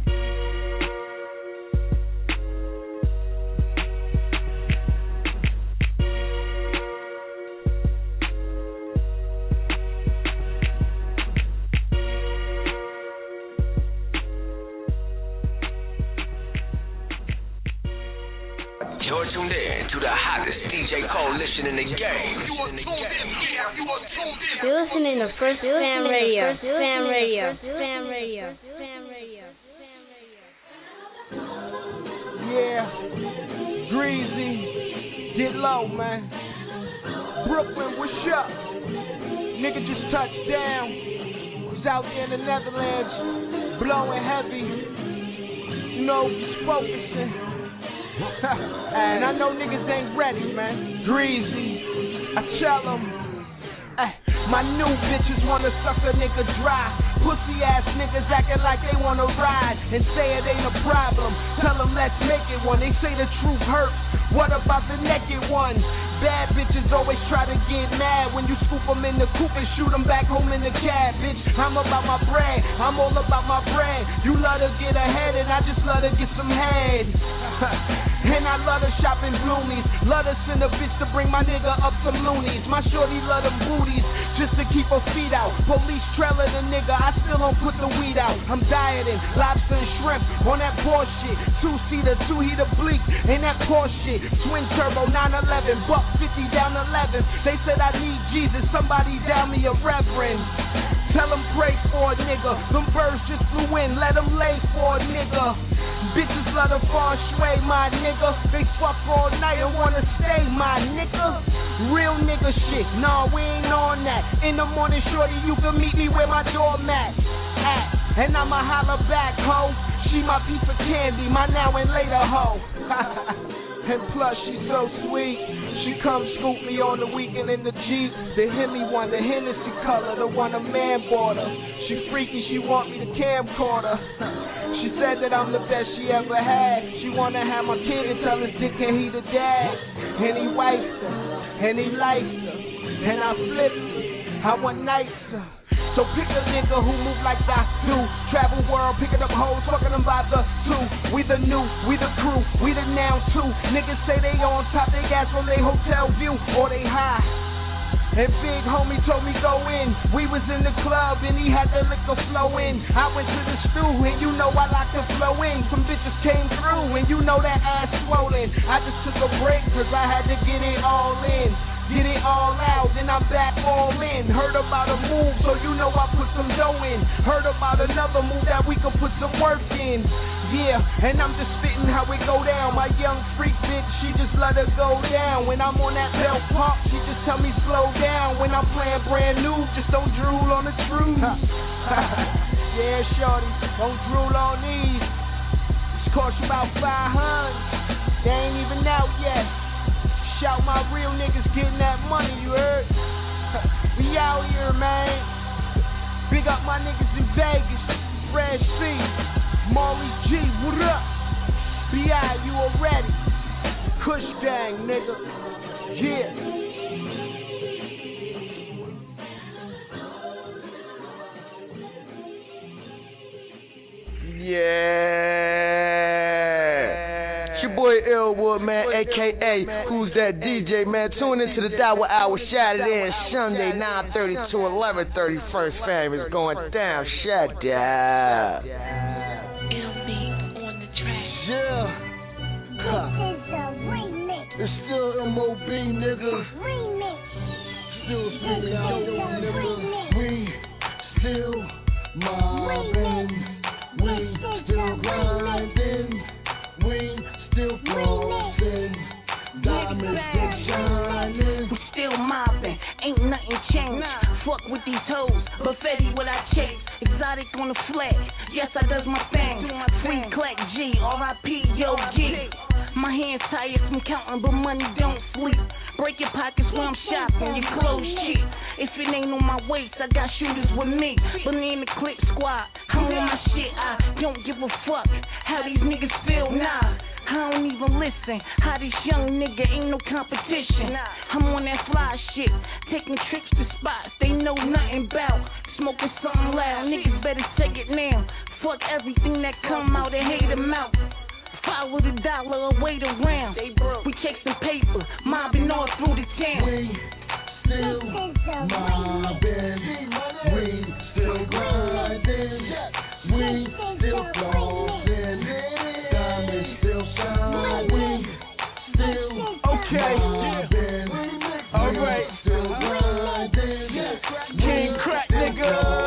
You're tuned in to the hottest DJ coalition in the game. You're listening to First Fan Radio. Fan Radio. Fan Radio. Fan Radio. Yeah. Greasy. Get low, man. Brooklyn, what's up? Nigga just touched down. Was out there in the Netherlands. Blowing heavy. You know, just focusing. And I know niggas ain't ready, man. Greasy, I tell them, my new bitches wanna suck a nigga dry. Pussy ass niggas acting like they wanna ride and say it ain't a problem. Tell them let's make it one. They say the truth hurts. What about the naked ones? Bad bitches always try to get mad when you scoop them in the coupe and shoot them back home in the cab. Bitch, I'm about my bread. I'm all about my bread. You love to get ahead and I just love to get some head. And I love to shop in Bloomies. Love to send a bitch to bring my nigga up some loonies. My shorty love them booties just to keep her feet out. Police trailer the nigga. I I still don't put the weed out. I'm dieting, lobster and shrimp on that bullshit. 2-seater, 2-heater bleak, and that shit. Twin turbo 911, buck 50 down 11. They said I need Jesus, somebody down me a reverend. Tell them pray for a nigga. Them birds just flew in, let them lay for a nigga. Bitches love the far sway, my nigga. They fuck all night and wanna stay, my nigga. Real nigga shit, nah, we ain't on that. In the morning, shorty, you can meet me where my doormat at. And I'ma holler back, ho. She my piece of candy, my now and later, ho. And plus, she's so sweet. She come scoop me on the weekend in the Jeep. The Hemi one, the Hennessy color, the one a man bought her. She freaky, she want me to camcorder. She said that I'm the best she ever had. She wanna have my kid and tell his dick and he the dad. And he wipes her, and he likes her, and I flipped her. I want nicer. So pick a nigga who move like I do. Travel world, picking up hoes, fucking them by the two. We the new, we the crew, we the now too. Niggas say they on top, they gas from they hotel view, or they high. And big homie told me go in. We was in the club and he had the liquor flow in. I went to the stew and you know I like to flow in. Some bitches came through and you know that ass swollen. I just took a break cause I had to get it all in. Get it all out, then I'm back all in. Heard about a move, so you know I put some dough in. Heard about another move that we could put some work in. Yeah, and I'm just spitting how it go down. My young freak bitch, she just let her go down. When I'm on that belt pump, she just tell me slow down. When I'm playing brand new, just don't drool on the truth. Yeah, shorty, don't drool on these. It's cost you about 500. They ain't even out yet. Shout my real niggas getting that money, you heard? We out here, man. Big up my niggas in Vegas. Red C, Molly G, what up? B.I., you already? Kush gang, nigga. Yeah. Illwood, man, a.k.a. Who's That DJ, man. Tune into the Dawa Hour Saturday and Sunday, 9:30 to 11:30. First fam is going down. Shut down. It'll be on the track. Yeah. It's still MOB, nigga. Still speaking out, nigga. We still mobbing. We still grinding. We still flossing, diamonds still shining. We still mobbing, ain't nothing changed. Fuck with these hoes, Buffetti what I chase. Exotic on the flat, yes I does my thing. Free Clack G, R.I.P. Yo G. My hands tired from counting, but money don't sleep. Break your pockets when I'm shopping, your clothes cheap. If it ain't on my waist, I got shooters with me. Banana Clip Squad, I'm on my shit. I don't give a fuck how these niggas feel, nah. I don't even listen. How this young nigga ain't no competition. I'm on that fly shit, taking trips to spots they know nothing about. Smoking something loud, niggas better say it now. Fuck everything that come out and hate them out. Follow the dollar or wait around. We chasing paper, mobbing all through the town. We still mobbing. We still grinding. We still flossing. Diamonds still shine. We still mobbing. Alright. Still grinding. King Crack, nigga.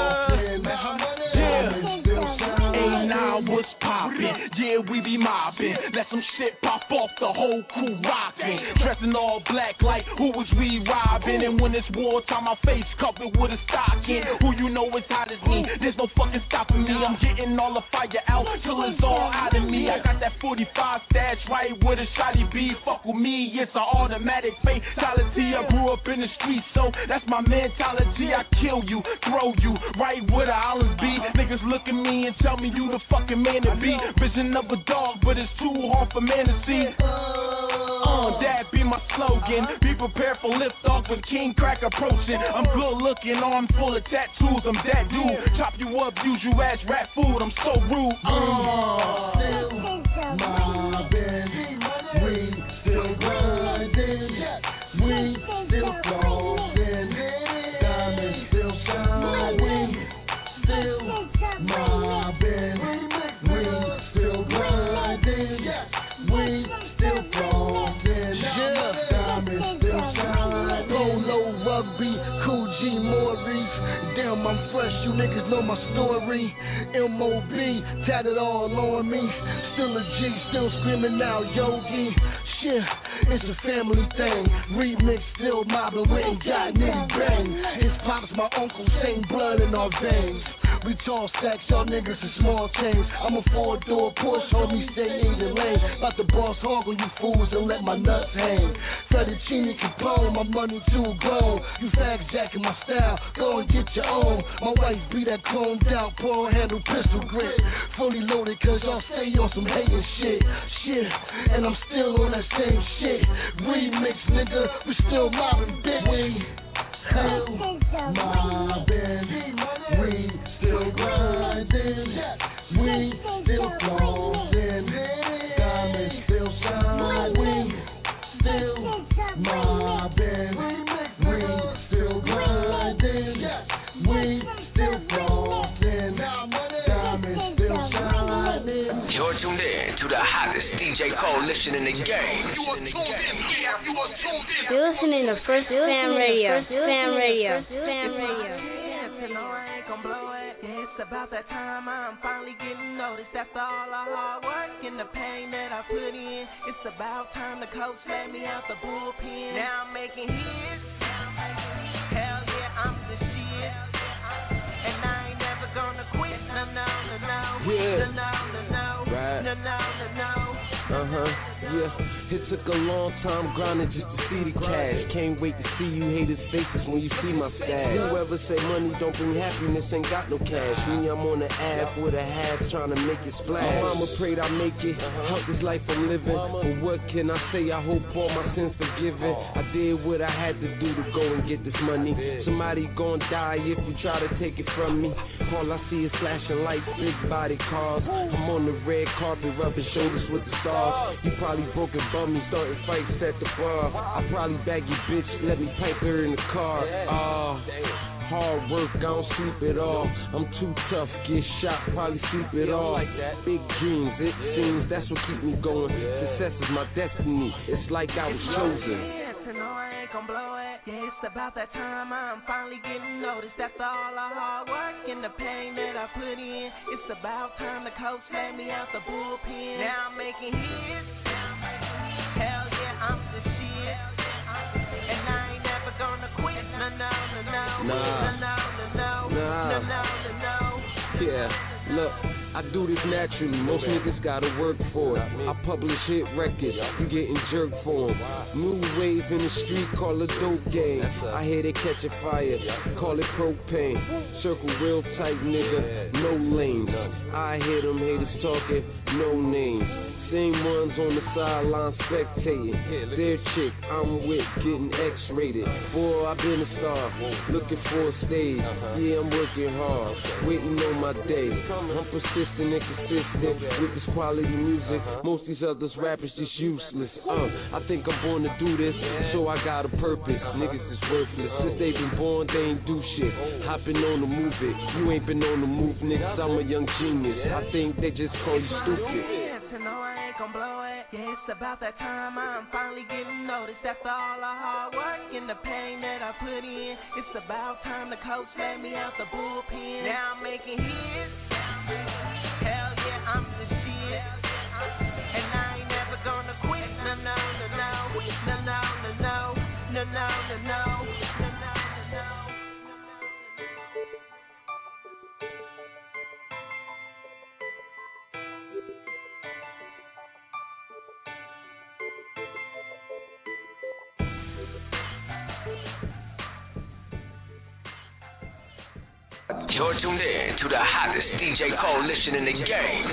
Yeah, we be mobbing. Let some shit pop off, the whole crew rocking. Dressing all black like who was we robbing? And when it's wartime, my face covered with a stocking. Who you know is hot as me? There's no fucking stopping me. I'm getting all the fire out till it's all out of me. I got that 45 stash right with a shotty B. Fuck with me, it's an automatic fatality. I grew up in the streets, so that's my mentality. I kill you, throw you right where the islands be. Niggas look at me and tell me you the fucking man to be. Vision of a dog, but it's too hard for man to see. That be my slogan. Be prepared for lift off with King Crack approaching. I'm good looking, arm full of tattoos. I'm that dude. Chop you up, use you as rat food. I'm so rude. Still mobbing. We still grinding. We still flossing. Diamonds still shine. We still B, Cool G, Maurice. Damn, I'm fresh, you niggas know my story. M.O.B. tatted all on me. Still a G, still screaming out Yogi. Shit, it's a family thing. Remix, still mobbing, we ain't got nitty bang. His pops, my uncle, same blood in our veins. We tall stacks, y'all niggas in small chains. I'm a 4-door Porsche, homie, stay in your lane. About to boss hog on you fools and let my nuts hang. Fettuccine Capone, my money too grown. You fag jacking my style, go and get your own. My wife be that chromed out, paw handle pistol grip. Fully loaded cause y'all stay on some hating shit. Shit, and I'm still on that same shit. Remix, nigga, we still mobbing, bitch. We still mobbing. We still grinding. We still closing. Diamonds still shine. We still mobbing. We still grinding. We still closing. Diamonds still shining. You're tuned in to the hottest DJ coalition in the game. You're listening to First Fam Radio. Fam Radio. Fam Radio. It's about that time I'm finally getting noticed after all the hard work and the pain that I put in. It's about time the coach let me out the bullpen. Now I'm making hits. Hell yeah, I'm the shit. And I ain't never gonna quit. No, no, no, no. Yeah. No, no, no, no. Right. No, no, no, no. Yeah. It took a long time grinding just to see the cash. Can't wait to see you haters' faces when you see my stash. Whoever say money don't bring happiness ain't got no cash. Me, I'm on the app with a half trying to make it splash. My mama prayed I make it, help this life I'm living. But what can I say? I hope all my sins forgiven. I did what I had to do to go and get this money. Somebody gon' die if you try to take it from me. All I see is flashing lights, big body cars. I'm on the red carpet rubbing shoulders with the stars. You probably broken bummy, starting fights at the bar. I probably bag your bitch, let me pipe her in the car. Hard work, I don't sleep at all. I'm too tough, get shot, probably sleep it all. Big dreams, it seems that's what keep me going. Success is my destiny, it's like I was chosen. Yeah, it's about that time I'm finally getting noticed after all the hard work and the pain that I put in. It's about time the coach let me out the bullpen. Now I'm making hits. Hell yeah, I'm the shit. And I ain't never gonna quit. No, no, no, no. Nah. No, no, no, no. Nah. No, no, no, no. Yeah, look, I do this naturally. Most niggas gotta work for it. I publish hit records, you getting jerked for them. New wave in the street, call it dope game. I hear they catching fire, call it propane. Circle real tight, nigga, no lanes. I hear them haters talking, no names. Same ones on the sideline spectating. Their chick I'm with getting X-rated. Boy, I've been a star, looking for a stage. Yeah, I'm working hard, waiting on my day. I'm persistent and consistent with this quality music. Most these others rappers just useless. I think I'm born to do this, so I got a purpose. Niggas is worthless. Since they been born, they ain't do shit. Hopping on the move it. You ain't been on the move, niggas. I'm a young genius. I think they just call you stupid. Yeah, it's about that time I'm finally getting noticed after all the hard work and the pain that I put in. It's about time the coach let me out the bullpen. Now I'm making hits. Hell yeah, I'm the shit. And I ain't never gonna quit. No, no, no, no. No, no, no, no. No, no, no, no. You're tuned in to the hottest DJ coalition in the game.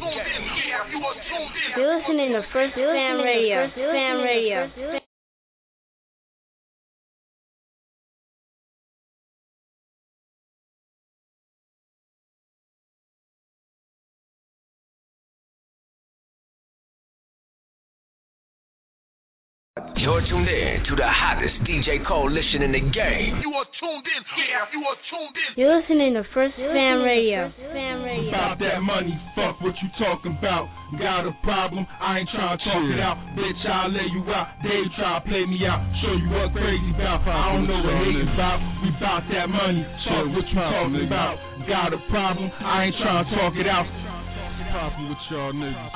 You're listening to First Fam Radio. Fam Radio. You're tuned in to the hottest DJ coalition in the game. You are tuned in. Yeah, you are tuned in. You're listening to First Fam Radio. About that money, fuck what you talking about. Got a problem, I ain't trying to talk it out. Bitch, I'll lay you out. They try to play me out. Show you what crazy about. I don't know what hating about. We bout that money. Fuck what you talking about. Got a problem, I ain't trying to talk it out. Poppin' with y'all niggas.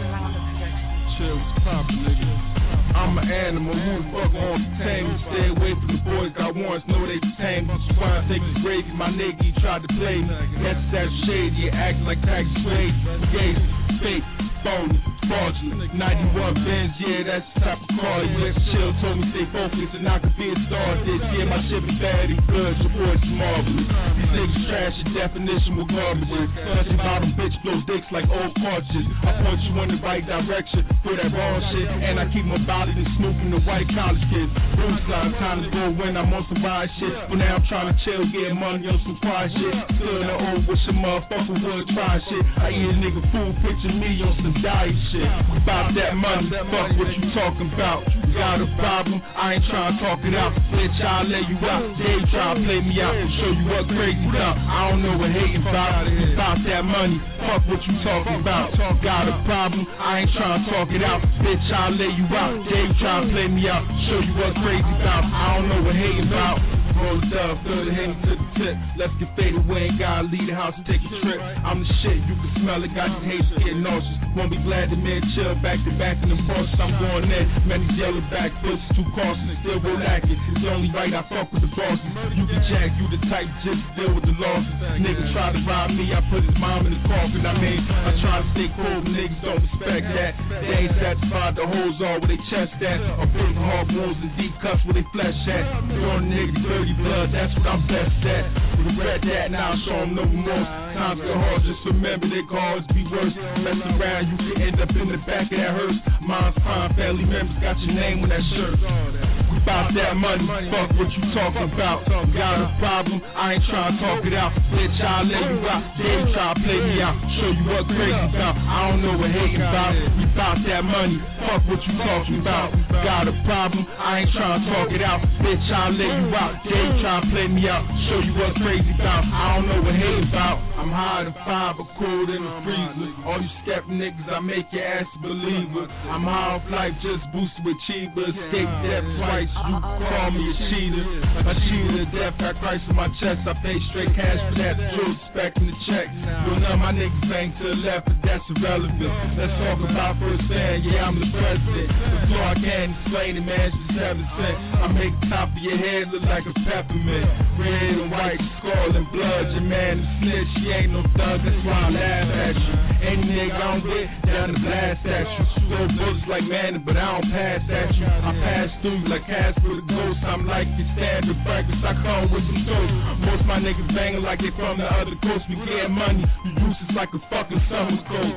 Chill, what's poppin', nigga? I'm an animal, who the fuck wants to tame me? Stay away from the boys, got warrants, know they tame me. Trying to take the gravy, my nigga, he tried to play me. That's shady, you acting like tax Swayze. Gaze, fake, phony, fraudulent. 91 Benz, yeah, that's the type of car. Yeah, chill, told me stay focused and I could be a star. Yeah, my shit be bad and good, your boy's marvelous. These niggas trash, your definition with garbage. Touching bottom bitch blows dicks like old cartridges. I point you in the right direction for that wrong shit, and I keep my body and snooping the white college kids. Bruce line, time to go when I'm on some wild shit. But now I'm trying to chill, get money on some quiet shit. Still in the old with your motherfucker would try shit. I eat a nigga food, picture me on some diet shit. About that money, fuck what you talking about. Got a problem, I ain't trying to talk it out. Bitch, I'll lay you out. They try to play me out, show you what crazy about. I don't know what hating about. About that money, fuck what you talking about. Got a problem, I ain't trying to talk it out. Bitch, I'll lay you out. They try to play me out, show you what crazy about. I don't know what hating about. Roll it up, throw the Henny to the tip. Let's get faded away, ain't gotta leave the house and take a trip. I'm the shit, you can smell it, got your haters getting nauseous. Won't be glad the man chill back to back in the process. I'm going in, man, these yellow back pussies too costly, still go lacking. It's only right I fuck with the bosses. You can jack, you the type just deal with the losses. Niggas try to rob me, I put his mom in the coffin. I try to stay cool, but niggas don't respect that. They ain't satisfied, the hoes all where they chest at. Or big hard wounds and deep cuts where they flesh at. Throwing niggas dirty blood, that's what I'm best at. Regret that, now I show them no remorse. Times get hard, just remember they can always be worse. Mess around, you can end up in the back of that hearse. Mine's fine, family members got your name on that shirt. We bout that money, fuck what you talking about. Got a problem, I ain't trying to talk it out. Bitch, I'll let you out, they try to play me out. Show you what crazy about, I don't know what hating about. We bout that money, fuck what you talking about. Got a problem, I ain't trying to talk it out. Bitch, I'll let you out, they try to play me out. Show you what crazy about, I don't know what hating about. I'm higher than fire, but cold in the freezer. All you skeptic niggas, I make your ass a believer. I'm high off life, just boosted with cheaper. Escape death twice, you call me a cheater. A cheater to death, got Christ in my chest. I pay straight cash for that, true expecting the check. You'll know my niggas bang to the left, but that's irrelevant. Let's talk about First Fam, yeah, I'm the president. The floor I can't explain it, man, just 7 cents. I make the top of your head look like a peppermint. Red and white, skull and blood, your man is snitch. She ain't no thug, that's why I laugh at you. Any nigga I don't get, down to blast at you. Throw bullets like Manny, but I don't pass at you. I pass through like Casper the Ghost. I'm like your standard breakfast, I come with some toast. Most my niggas banging like they from the other coast. We getting money, you useless like a fucking summer coat.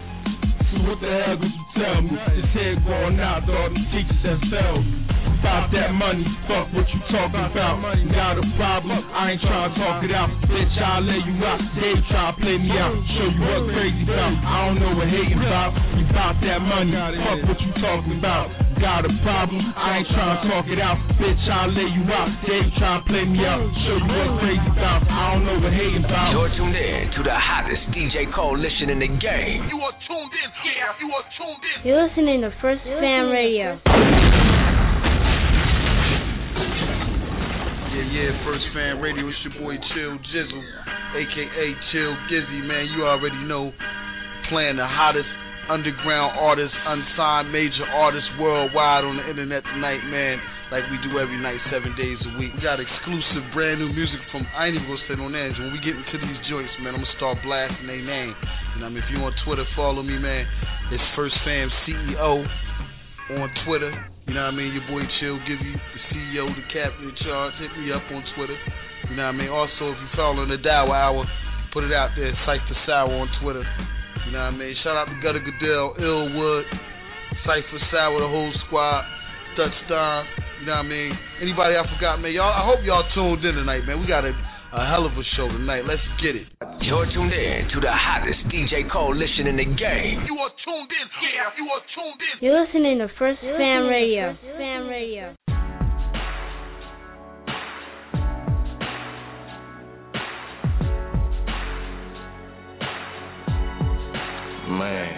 So what the hell did you tell me? This head going out to all them teachers that sell me. About that money, fuck what you talking about. Got a problem, I ain't trying to talk it out. Bitch, I'll lay you out, they try to play me out. Show you what crazy about, I don't know what hating about. We bout that money, fuck what you talking about. Got a problem, I ain't trying to talk it out. Bitch, I'll lay you out, they try to play me out. Show you what crazy about, I don't know what hating about. You're tuned in to the hottest DJ coalition in the game. You are tuned in, yeah, you are tuned in. You're listening to First Fam Radio. Yeah, First Fam Radio, it's your boy Chill Jizzle, a.k.a. Chill Gizzy, man, you already know, playing the hottest underground artists, unsigned major artists worldwide on the internet tonight, man, like we do every night, 7 days a week. We got exclusive brand new music from, I ain't even gonna say no names, when we get into these joints, man, I'm gonna start blasting their name. You know what I mean? If you on Twitter, follow me, man, it's First Fam CEO on Twitter. You know what I mean? Your boy Chill give you the CEO, the captain in charge. Hit me up on Twitter. You know what I mean? Also, if you follow the Dower Hour, put it out there, Cypher Sour on Twitter. You know what I mean? Shout out to Gutter Goodell, Illwood, Cypher Sour, the whole squad, Dutch Don. You know what I mean? Anybody I forgot, man? Y'all, I hope y'all tuned in tonight, man. We got a a hell of a show tonight. Let's get it. You're tuned in to the hottest DJ coalition in the game. You are tuned in. Yeah, you are tuned in. You're listening to First Fam Radio. Fam Radio. Man,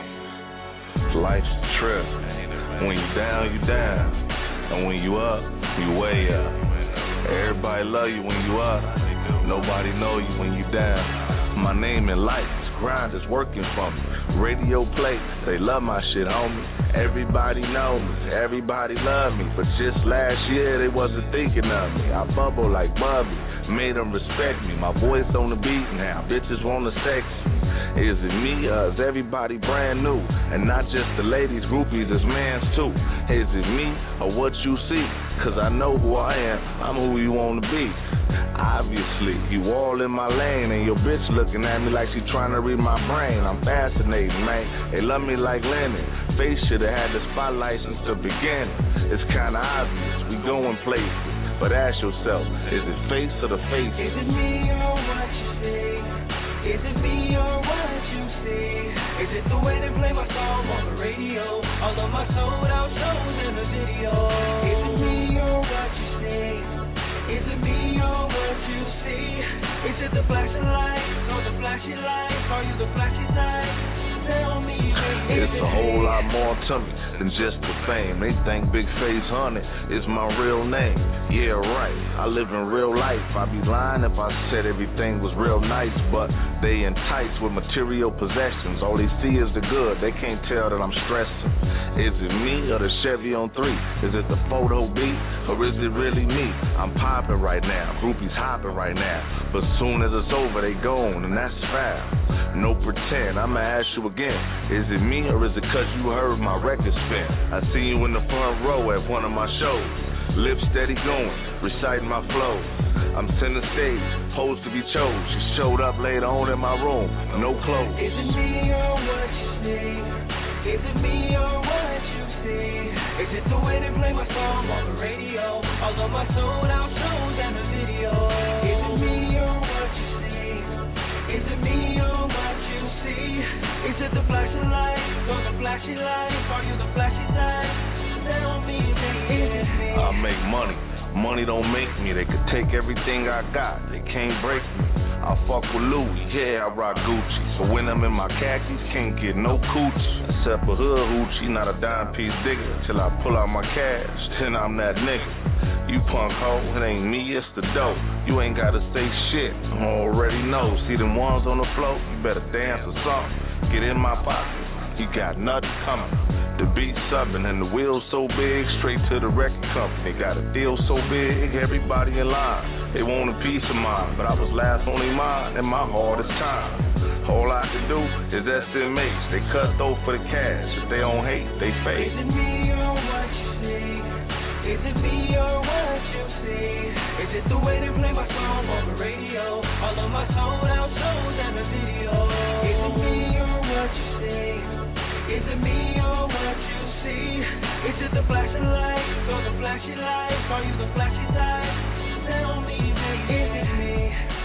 life's a trip. When you down, you down. And when you up, you way up. Everybody love you when you up. Nobody know you when you down. My name in life is grind is working for me. Radio play, they love my shit, homie. Everybody know me, everybody love me. But just last year they wasn't thinking of me. I bubble like Bubby, made them respect me. My voice on the beat now, bitches wanna sex me. Is it me or is everybody brand new? And not just the ladies, groupies, it's mans too. Is it me or what you see? Cause I know who I am, I'm who you wanna be. Obviously, you all in my lane, and your bitch looking at me like she trying to read my brain. I'm fascinating, man. They love me like Lennon. Face should've had the spotlight since the beginning. It's kinda obvious, we going places. But ask yourself, is it face or the face? Is it me or what you see? Is it me or what you see? Is it the way they play my song on the radio? All of my sold out shows in the video. Is it me or what you see? Is it me or what you see? Is it the flashing lights or the flashy lights? Are you the flashy type? Tell me, baby. It's a whole lot more to me than just the fame. They think Big Face Honey is my real name. Yeah, right, I live in real life. I'd be lying if I said everything was real nice, but they enticed with material possessions. All they see is the good, they can't tell that I'm stressing. Is it me or the Chevy on 3? Is it the photo beat or is it really me? I'm popping right now, groupies hopping right now, but soon as it's over they gone, and that's foul. No pretend, I'ma ask you again, is it me or is it cause you heard my record spin? I see you in the front row at one of my shows, lips steady going, reciting my flows. I'm center stage, posed to be chose. She showed up later on in my room, no clothes. Is it me or what you see? Is it me or what you see? Is it the way they play my song on the radio? All of my sold out shows and the video. Is it me or what you see? Is it me or what you see? Is it the flashing lights or the flashy lights? Are you the flashy type? Tell me, baby. I make money. Money don't make me. They could take everything I got. They can't break me. I fuck with Louis. Yeah, I rock Gucci. So when I'm in my khakis, can't get no coochie. Except a hood hoochie, not a dime piece digger. Till I pull out my cash, then I'm that nigga. You punk hoe, it ain't me, it's the dope. You ain't gotta say shit, I already know. See them ones on the floor, you better dance or something. Get in my pocket, you got nothing coming. The beat subbing and the wheels so big, straight to the record company. Got a deal so big, everybody in line. They want a piece of mine, but I was last on their mind in my hardest time. All I can do is estimates. They cut though for the cash. If they don't hate, they fake. Is it me or what you see? Is it me or what you see? Is it the way they play my song on the radio? All of my sold out shows and the video. Is it me or what you see? Is it me or what you see? Is it the flashing lights or the flashy lights? Are you the flashy type? Tell me, baby, is it me?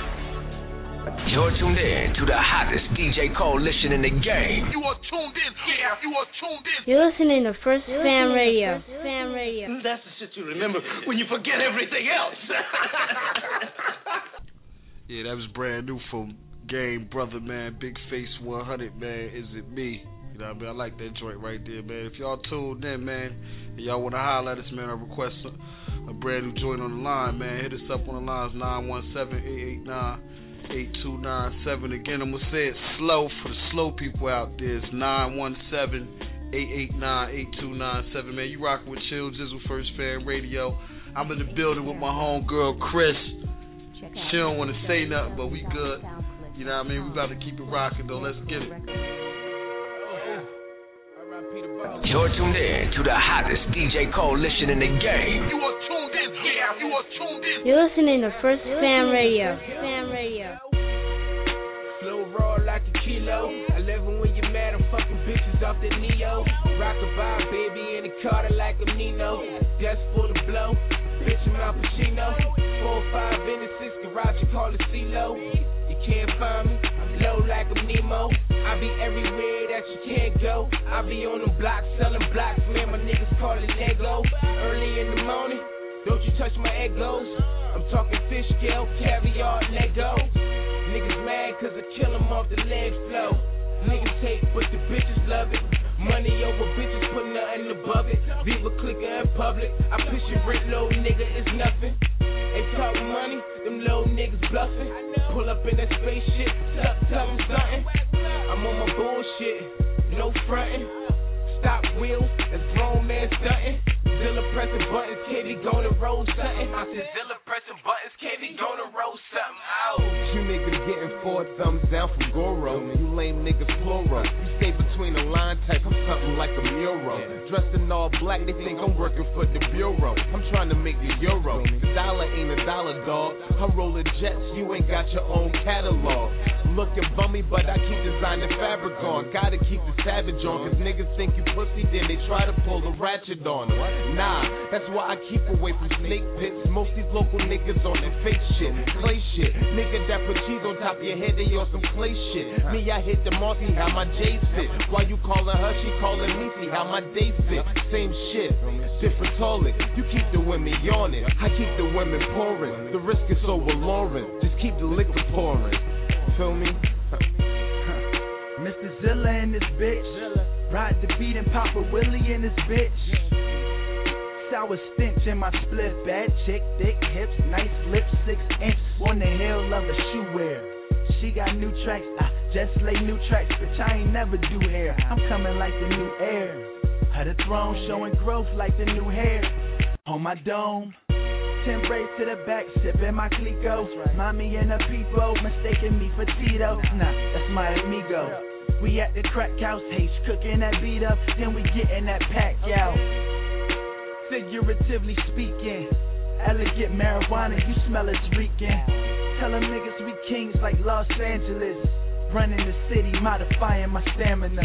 You're tuned in to the hottest DJ coalition in the game. You are tuned in. Yeah, you are tuned in. You're listening to First Fam Radio. Fam Radio. That's the shit you remember when you forget everything else. Yeah, that was brand new from Game Brother, man. Big Face 100, man. Is it me? You know what I mean? I like that joint right there, man. If y'all tuned in, man, and y'all want to holler at us, man, or request a brand new joint on the line, man, hit us up on the lines 917-889-8297. Again, I'm going to say it slow for the slow people out there. It's 917-889-8297. Man, you rocking with Chill Jizzle, First Fan Radio. I'm in the building with my homegirl, Chris. She don't want to say nothing, but we good. You know what I mean? We about to keep it rocking, though. Let's get it. You're tuned in to the hottest DJ coalition in the game. You are tuned in. Yeah, you are tuned in. You're listening to First Fam Radio. Fam Radio. Slow roll like a kilo. I love it when you're mad. I'm fucking bitches off the Neo. Rockabye, baby, in the Carter like a Nino. Just for the blow. Bitch, I'm Al Pacino. 4 or 5 in the 6 garage. call it CeeLo. You can't find me, I'm low like a Nemo. I be everywhere that you can't go. I be on them blocks, selling blocks, man, my niggas call it Lego. Early in the morning, don't you touch my egos. I'm talking fish scale, caviar, Lego. Niggas mad cause I kill them off the leg flow. Niggas hate, but the bitches love it. Money over bitches, put nothing above it. Viva clicker in public. I push your rent low, nigga, it's nothing. They talk money, them low niggas bluffing. Pull up in that spaceship, tell them something. I'm on my bullshit, no frontin'. Stop wheels, that's grown man stuntin'. Zilla pressing buttons, KB gonna roll something. I said Zilla pressing buttons, KB gonna roll something. Ow. You niggas getting 4 thumbs down from Goro. You lame niggas plural. You stay between the line type, I'm something like a mural. Dressed in all black, they think I'm working for the bureau. I'm trying to make the euro. The dollar ain't a dollar, dog. I roll the jets, you ain't got your own catalog. Looking bummy, but I keep designer fabric on. Gotta keep the savage on, cause niggas think you pussy, then they try to pull the ratchet on. Nah, that's why I keep away from snake pits. Most these local niggas on their fake shit, clay shit. Nigga that put cheese on top of your head, they on some clay shit. Me, I hit the mall, see how my J fit. While you calling her, she calling me, see how my day fit. Same shit, different toilet. You keep the women yawning, I keep the women pouring. The risk is so alluring, just keep the liquor pouring. Feel me? Mr. Zilla and this bitch. Ride the beat and Papa Willie and this bitch. Sour stench in my split. Bad chick, thick hips, nice lips, 6 inch on the heel of a shoe wear. She got new tracks, I just lay new tracks, bitch, I ain't never do hair. I'm coming like the new heir. Had a throne showing growth like the new hair. On my dome, 10 braids to the back, sipping my Clico. Mommy and a peepo, mistaking me for Tito. Nah, that's my amigo. We at the crack house, H cooking that beat up, then we getting that pack out. Figuratively speaking, elegant marijuana, you smell it's reeking. Tell them niggas we kings like Los Angeles. Running the city, modifying my stamina.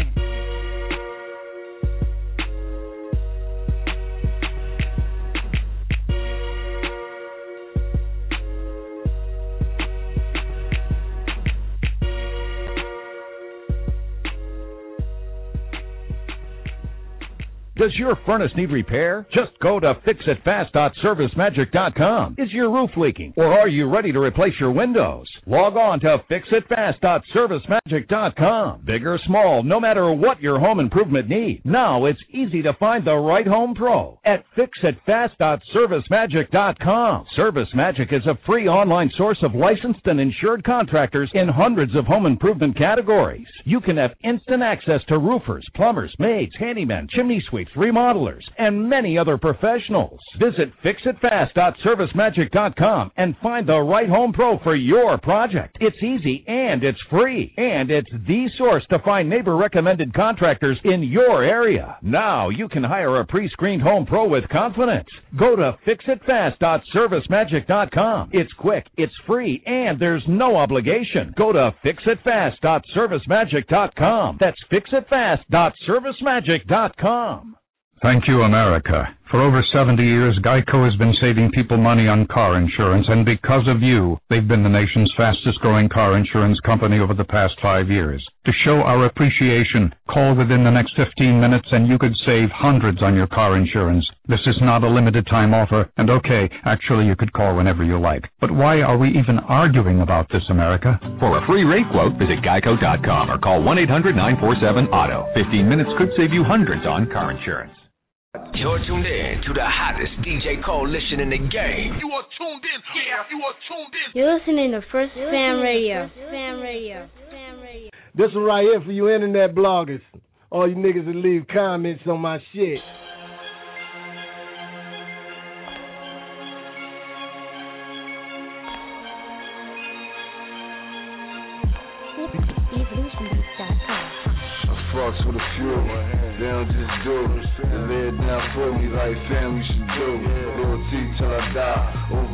Does your furnace need repair? Just go to fixitfast.servicemagic.com. Is your roof leaking? Or are you ready to replace your windows? Log on to fixitfast.servicemagic.com. Big or small, no matter what your home improvement needs. Now it's easy to find the right home pro at fixitfast.servicemagic.com. Service Magic is a free online source of licensed and insured contractors in hundreds of home improvement categories. You can have instant access to roofers, plumbers, maids, handymen, chimney sweeps, remodelers, and many other professionals. Visit fixitfast.servicemagic.com and find the right home pro for your project. It's easy and it's free, and it's the source to find neighbor-recommended contractors in your area. Now you can hire a pre-screened home pro with confidence. Go to fixitfast.servicemagic.com. It's quick, it's free, and there's no obligation. Go to fixitfast.servicemagic.com. That's fixitfast.servicemagic.com. Thank you, America. For over 70 years, Geico has been saving people money on car insurance, and because of you, they've been the nation's fastest-growing car insurance company over the past 5 years. To show our appreciation, call within the next 15 minutes and you could save hundreds on your car insurance. This is not a limited-time offer, and okay, actually you could call whenever you like. But why are we even arguing about this, America? For a free rate quote, visit geico.com or call 1-800-947-AUTO. 15 minutes could save you hundreds on car insurance. You're tuned in to the hottest DJ coalition in the game. You are tuned in. Yeah, you are tuned in. You're listening to First Fam Radio. This one right here for you internet bloggers. All you niggas that leave comments on my shit. Fucks with a few, they don't just do. They lay it down for me like family should do. Loyalty till I die, over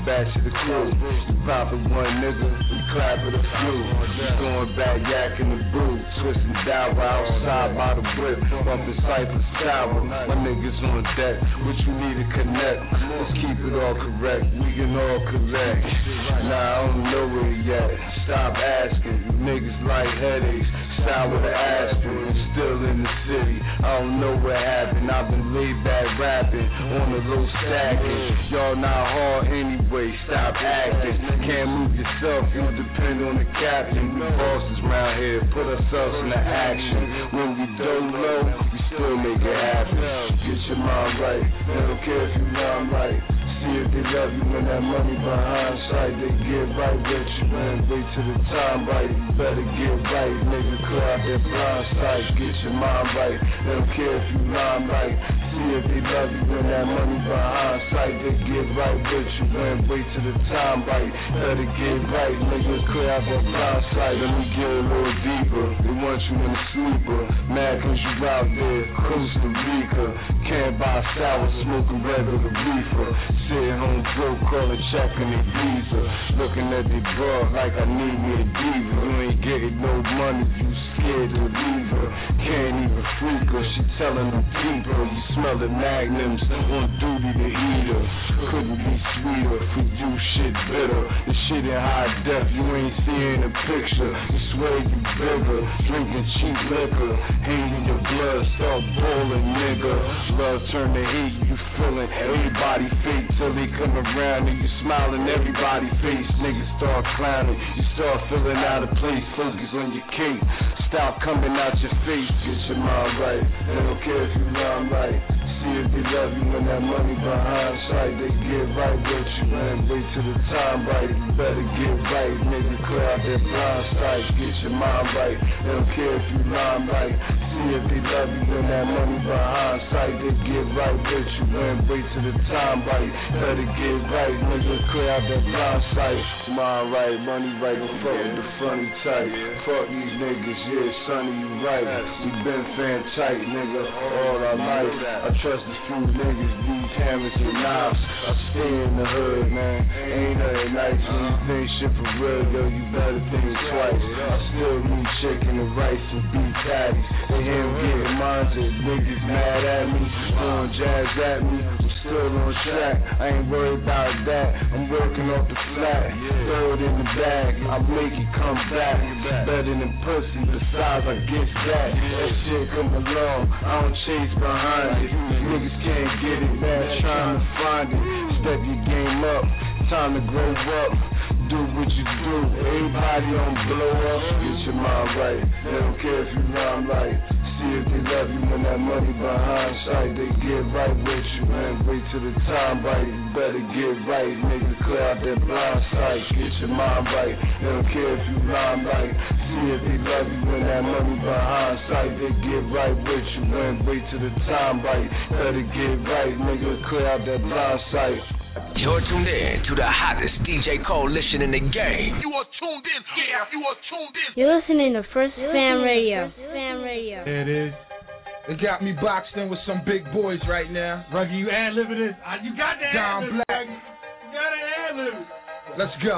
batch of the crew. You poppin' one nigga, we clappin' a few. We going back yakking the boot, twisting down outside by the whip, bumping Cypher sour. My niggas on deck, what you need to connect. Let's keep it all correct, we can all correct. Nah, I don't know where yet. Stop asking, you niggas like headaches. Sour the aspirin, still in the city. I don't know what happened. I've been laid back rapping on the low stacking. Y'all not hard anyway. Stop acting. Can't move yourself. You depend on the captain. We bosses round here. Put ourselves into action. When we don't know, we still make it happen. Get your mind right. They don't care if you mind right. See if they love you when that money behind sight. They get right with you, man. Wait till the time right. You better get right, nigga. Clear out that blind sight. Get your mind right. They don't care if you lying right. See if they love you when that money behind sight. They get right with you, man. Wait till the time right. Better get right, nigga. Clear out that blind sight. Let me get a little deeper. They want you in the sleeper. Mad cause you out there, Costa Rica. Can't buy sour, smoking regular reefer. Sitting home broke, calling checking the visa. Looking at the bar like I need me a diva. You ain't getting no money, you scared to leave her. Can't even freak her, she telling them people. You smelling magnums, on duty to eat her. Couldn't be sweeter, for you shit bitter. The shit in high def, you ain't seeing the picture. You swear you bigger, drinking cheap liquor. Hanging your blood, start boiling, nigga. Love turn to hate, you feeling everybody fake till they come around and you smiling everybody face. Niggas start clowning, you start feeling out of place. Focus on your cake, stop coming out your face. Get your mind right, they don't care if you lying right. See if they love you when that money behind sight. They get right with you, man. Wait till the time right. You better get right, nigga. Clear out that blind sight. Get your mind right. They don't care if you lying right. See if they love you when that money behind sight. They get right with you, man. Wait till the time right. Better get right, nigga. Clear out that blind sight. Mind right, money right. Don't fuck with the funny type. Fuck these niggas, yeah, sonny, you right. We been fan tight, nigga, all our life. I trust a few niggas, these hammers and knives. I stay in the hood, man. Ain't nothing nice when you think shit for real, yo. You better think twice. I still need chicken and rice and beef patties. They hear me getting mine, niggas mad at me, throwing jazz at me. Still on track, I ain't worried about that. I'm working off the flat, throw it in the bag, I make it come back. Better than pussy, besides I get that. That shit come along, I don't chase behind it. Niggas can't get it, man, trying to find it. Step your game up, time to grow up. Do what you do, everybody don't blow up. Get your mind right, they don't care if you rhyme right. See if they love you when that money behind sight. They get right with you, man. Wait till the time right. You better get right, nigga. Clear out that blind sight. Get your mind right. They don't care if you lying right. See if they love you when that money behind sight. They get right with you, man. Wait till the time right. Better get right, nigga. Clear out that blind sight. You're tuned in to the hottest DJ coalition in the game. You are tuned in. Yeah, you are tuned in. You're listening to First Fam Radio. Fam Radio. There it is. They got me boxed in with some big boys right now. Ruggie, you ad-libbing this. You got that Don Black. You got to ad-lib it. Let's go.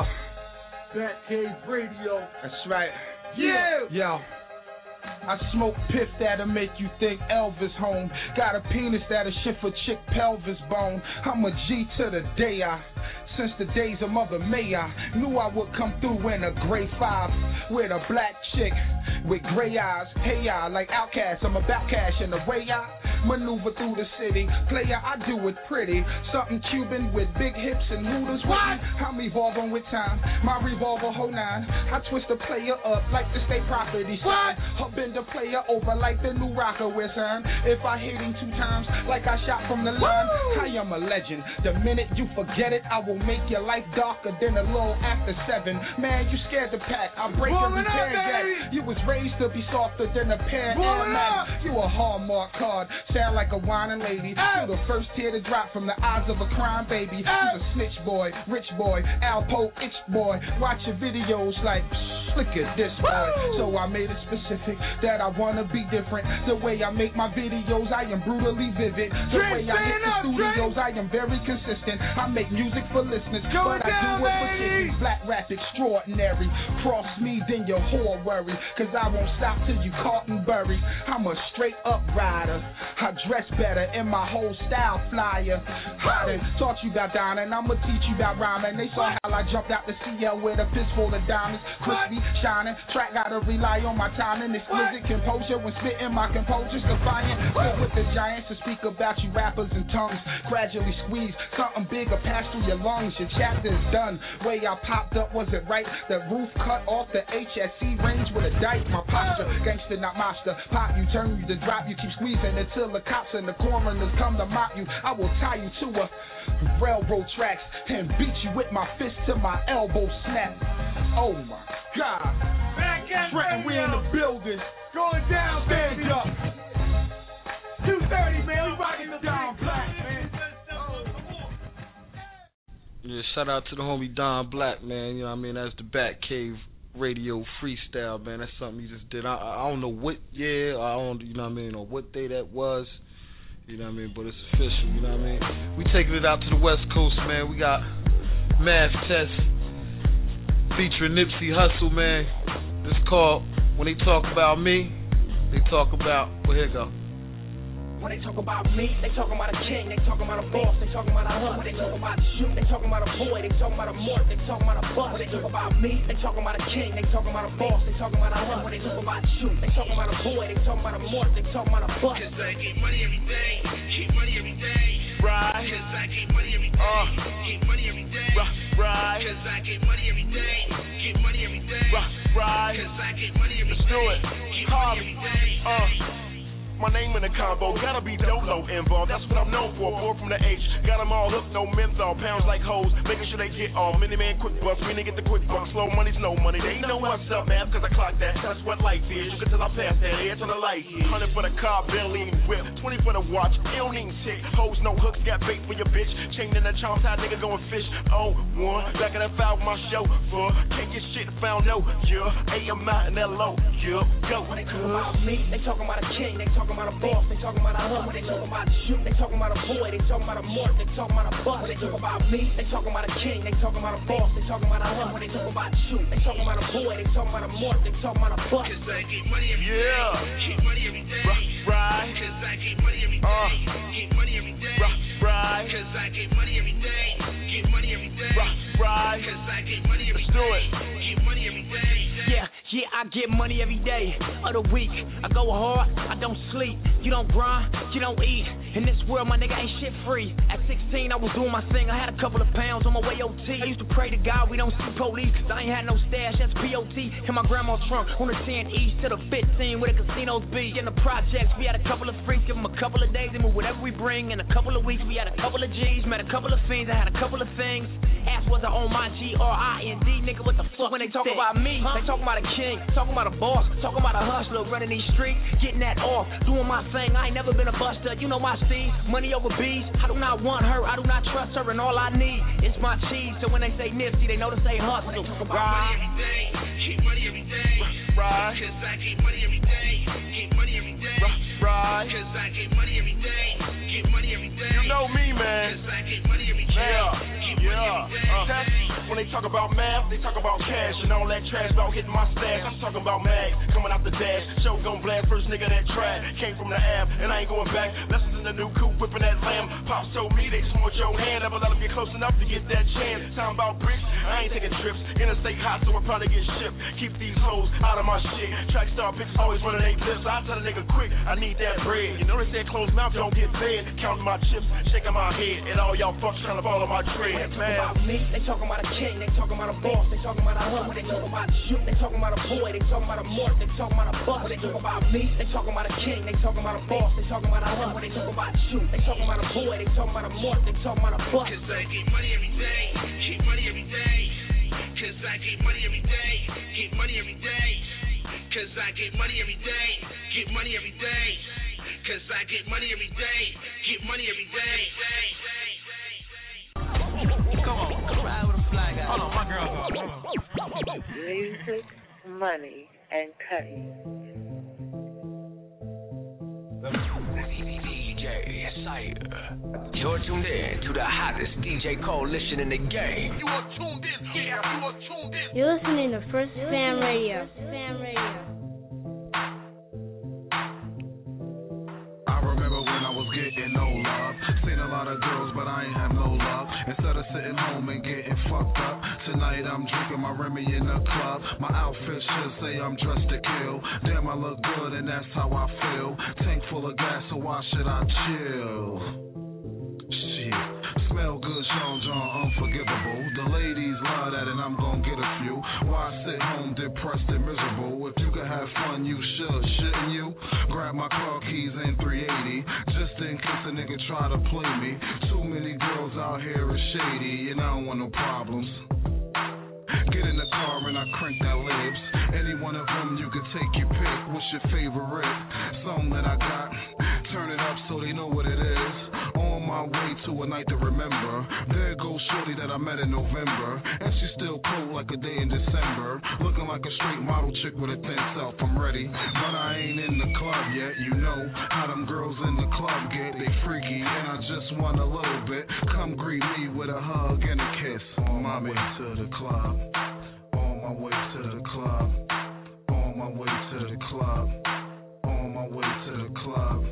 Batcave Radio. That's right. Yeah. Yo. I smoke piff that'll make you think Elvis home. Got a penis that'll shift a chick pelvis bone. I'm a G to the day since the days of Mother May, I knew I would come through in a gray 5 with a black chick with gray eyes. Hey, I like Outkast, I'm about cash, and the way I maneuver through the city, player, I do it pretty. Something Cuban with big hips and hooters. What? I'm evolving with time, my revolver whole 9. I twist the player up like the state property sign. Up in the player over like the new rocker with sign. If I hit him 2 times, like I shot from the line, I am a legend. The minute you forget it, I will make your life darker than a little after 7. Man, you scared to pack, I'll break every pair jack. You was raised to be softer than a pair of Air Max. You a Hallmark card, sound like a whining lady. You the first tear to drop from the eyes of a crying baby. You the snitch boy, rich boy, Alpo itch boy. Watch your videos like, look at this boy. So I made it specific that I wanna be different. The way I make my videos, I am brutally vivid. The way I hit the studios, I am very consistent. I make music for listeners, but I do it for kiddies. Black rap extraordinary. Cross me, then your whore worry. Cause I won't stop till you caught and buried. I'm a straight up rider. I dress better and my whole style flyer. I done taught you about dining, I'ma teach you about rhyming. They saw how I jumped out the CL with a fist full of diamonds. Crispy, shining, track gotta rely on my timing. Exquisite composure when spitting my composure's defiant. Sit with the giants to speak about you rappers and tongues. Gradually squeeze something bigger pass through your lungs. Your chapter is done. Way I popped up, was it right? The roof cut off the HSC range with a dike. My posture, gangster not monster. Pop you, turn you to drop you. Keep squeezing until the cops and the coroners come to mop you. I will tie you to a railroad tracks and beat you with my fist till my elbow snap. Oh my God. Trenton, we in the building. Going down, stand baby. up. 2:30, man. We rocking the Don Black, man. Yeah, shout out to the homie Don Black, man. You know what I mean? That's the Batcave Radio freestyle, man. That's something he just did. I don't know what year, I don't, you know what I mean, or what day that was. You know what I mean? But it's official, you know what I mean? We taking it out to the West Coast, man. We got Math Test featuring Nipsey Hussle, man. This called When They Talk About Me, They Talk About, well, here you go. When they talk about me, they talking about a king, they talking about a boss, they talking about a hub. When they talk about a shoot, they talking about a boy, they talking about a mort, they talking about a bus. When they talk about me, they talking about a king, they talking about a boss, they talking about a hub. When they talk about a shoot, they talking about a boy, they talking about a mort, they talking about a bus. Cause I get money every day, keep money every day. Right. Cause I get money every day, keep money every day. Right. Cause I get money every day, keep money every day. Right. Cause I get money every day, keep money every day. My name in the combo, gotta be Dolo involved, that's what I'm known for, boy from the H, got them all hooked, no menthol, pounds like hoes, making sure they get on, mini man quick bucks, we didn't get the quick bucks, slow money's no money, they know what's up, man, cause I clock that, that's what life is, you can tell I pass that, edge on the light here, 100 for the car, Bentley and whip, 20 for the watch, it don't even tick, hoes no hooks, got bait for your bitch, chain in the charm, side nigga going fish, oh, one, back in that foul with my chauffeur, can't get shit found, no, yeah, AM out in that low, yeah, go. When they talk about me, they talking about a king, they talking about a boss, they talking about a hub. When they talk about a shoot, they talking about a boy, they talking about a mort, they talking about a bus. When they talk about me, they talking about a king, they talking about a boss, they talking about a hub. When they talk about a shoot, they talking about a boy, they talking about a mort, they talking about a bus. Cause I get money every day, keep money every day. Right. Cause I get money every day, keep money every day. Right. Cause I get money every day, keep money every day. Right. Cause I get money every day, keep money every day. Yeah, I get money every day of the week. I go hard, I don't sleep. You don't grind, you don't eat. In this world, my nigga ain't shit free. At 16, I was doing my thing. I had a couple of pounds on my way OT. I used to pray to God we don't see police, cause I ain't had no stash, that's POT. In my grandma's trunk, on the 10 east to the 15 where the casinos be. In the projects, we had a couple of freaks, give them a couple of days, and move whatever we bring. In a couple of weeks, we had a couple of G's, met a couple of fiends, I had a couple of things. Ass was on my G-R-I-N-D, nigga, what the fuck? When they talk about me, they talking about a king, talking about a boss, talking about a hustler, running these streets, getting that off, doing my thing. I ain't never been a buster, you know my steez, money over bees. I do not want her, I do not trust her, and all I need is my cheese. So when they say Nipsey, they know to say hustle. When they talk about money every day, keep money every day. Right. Cause I get money every day, keep money every day. Right. Cause I get money every day, keep money every day. You know me, man. Cause I get money every day, keep money every day. When they talk about math, they talk about cash and all that trash about hitting my stash. I'm talking about mag, coming out the dash. Show gon' blast, first nigga that tried. Came from the Ave, and I ain't going back. Lessons in the new coupe, whipping that lamb. Pops told me they just want your hand. Never let them get close enough to get that chance. Talking about bricks, I ain't taking trips. Interstate hot, so I probably get shipped. Keep these hoes out of my shit. Track star pics always running they lips. I tell a nigga quick, I need that bread. You know they said closed mouth don't get fed. Counting my chips, shaking my head, and all y'all fucks trying to follow my tread. When they talk about me, they talking about a king, they talking about a boss, they talking about a hub. When they talk about a shoot, they talking about a boy, they talking about a mort, they talking about a bus. When they talk about me, they talking about a king, they talking about a boss, they talking about a hub. When they talk about a shoot, they talking about a boy, they talking about a mort, they talking about a bus. Cause I get money every day, keep money every day. Cause I get money every day, keep money every day. Cause I get money every day, get money every day. Cause I get money every day. Get money every day. Come on, ride with a fly guy. Hold on, my girl's on. Music, money, and cutting. DJ Sire. You're tuned in to the hottest DJ coalition in the game. You are tuned in. Yeah, you are tuned in. You're listening to First Fam Radio. I remember when I was getting no love. Seen a lot of girls, but I ain't have no love. Instead of sitting home and getting fucked up, tonight I'm drinking my Remy in the club. My outfit should say I'm dressed to kill. Damn, I look good and that's how I feel. Tank full of gas, so why should I chill? Shit, smell good, Sean John, unforgivable. The ladies love that and I'm gon' get a few. Why sit home depressed and miserable? If you could have fun, you should, shouldn't you? Grab my car keys in 380, just in case a nigga try to play me. Too many girls out here is shady, and I don't want no problems. Get in the car and I crank that libs. Any one of them you could take your pick. What's your favorite song that I got? Turn it up so they know what it is. On my way to a night to remember. There goes shorty that I met in November, and she's still cold like a day in December. Looking like a straight model chick with a thin self. I'm ready, but I ain't in the club yet. You know how them girls in the club get. They freaky and I just want a little bit. Come greet me with a hug and a kiss. On my way to the club. On my way to the club. On my way to the club. On my way to the club.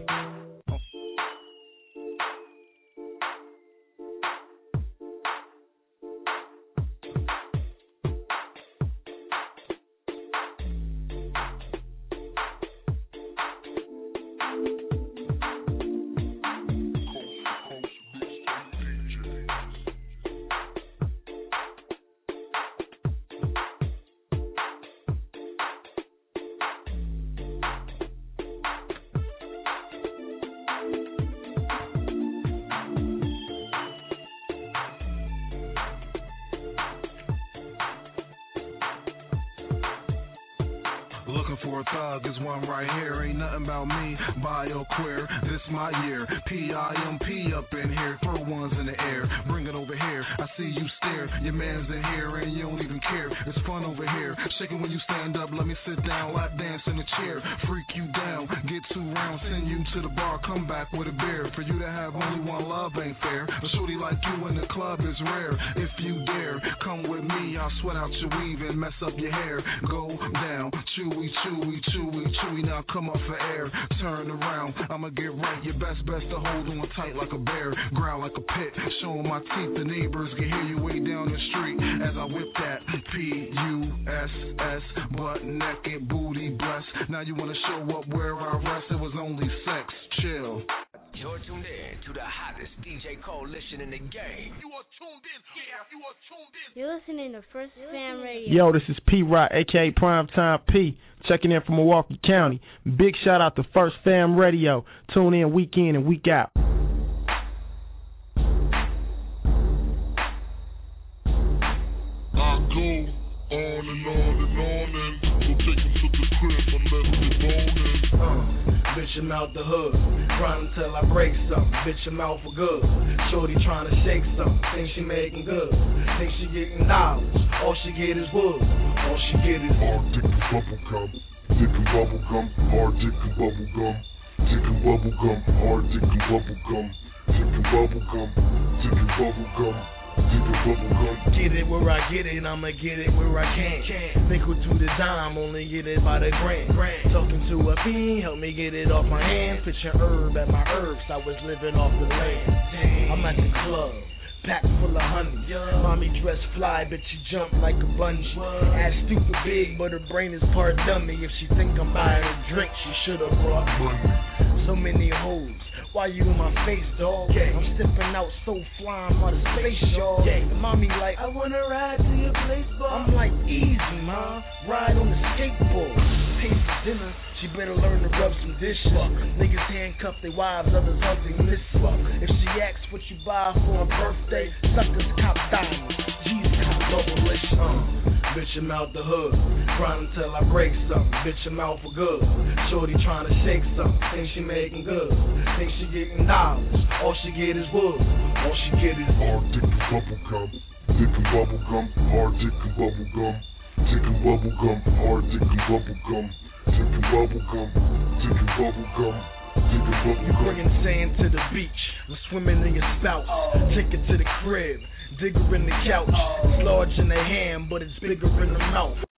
Looking for a thug is one right here. Ain't nothing about me, bio queer. This my year. PIMP up in here. Throw ones in the air. Bring it over here. I see you stare. Your man's in here and you don't even care. It's fun over here. Shaking when you stand up. Let me sit down. Lap dance in the chair. Freak you down. Get 2 rounds. Send you to the bar. Come back with a beer. For you to have only one love ain't fair. A shorty like you in the club is rare. If you dare, come with me. I'll sweat out your weave and mess up your hair. Go down. Chewy, chewy, chewy, chewy. Now come up for air. Turn around. I'ma get right. Your best to hold on tight like a bear. Growl like a pit. Showing my teeth. The neighbors can hear you way down the street as I whip that P-U-S-S. Butt naked, booty blessed. Now you wanna show up where I rest. It was only sex. Chill. You're tuned in to the hottest DJ coalition in the game. You are tuned in. Yeah, you are tuned in. You're listening to First Fam Radio. Yo, this is P-Rock, a.k.a. Primetime P, checking in from Milwaukee County. Big shout out to First Fam Radio. Tune in week in and week out. I go on and on and on and so take him to the crib unless we're boning. Bitch, I'm out the hood, grind until I break something. Bitch, I'm out for good. Shorty trying to shake something, think she making good. Think she getting dollars, all she get is wood. All she get is hard dick and bubble gum, dick and bubble gum, hard dick and bubble gum, dick and bubble gum, hard dick and bubble gum, dick and bubble gum, dick and bubble gum. Get it where I get it, I'ma get it where I can. Nickel to the dime, only get it by the grand. Talking to a fiend, help me get it off my hands. Picture herb at my herbs, I was living off the land. I'm at the club, packed full of honey. Mommy dressed fly, bitch you jump like a bungee. Ass stupid big, but her brain is part dummy. If she think I'm buying a drink, she should've brought money. So many hoes. Why you in my face, dog? I'm stepping out so fly, I'm out of space, y'all. And mommy like, I wanna ride to your place, boy. I'm like, easy, ma. Ride on the skateboard. Pay for dinner. She better learn to rub some dishes. Niggas handcuff their wives, others hug they miss. If she asks what you buy for her birthday, suckers cop diamonds. G's cop double-ish. bitch, I'm out the hood. Grind until I break something, bitch, I'm out for good. Shorty trying to shake something, think she making good. Think she getting dollars, all she get is wood. All she get is hard dick and bubble gum. Dick and bubble gum, hard dick and bubble gum. Dick and bubble gum, hard dick and bubble gum. Dick and bubble gum, dick and bubble gum. You bringing sand to the beach, I'm swimming in your spout. Take it to the crib, dig her in the couch. It's large in the hand, but it's bigger in the mouth.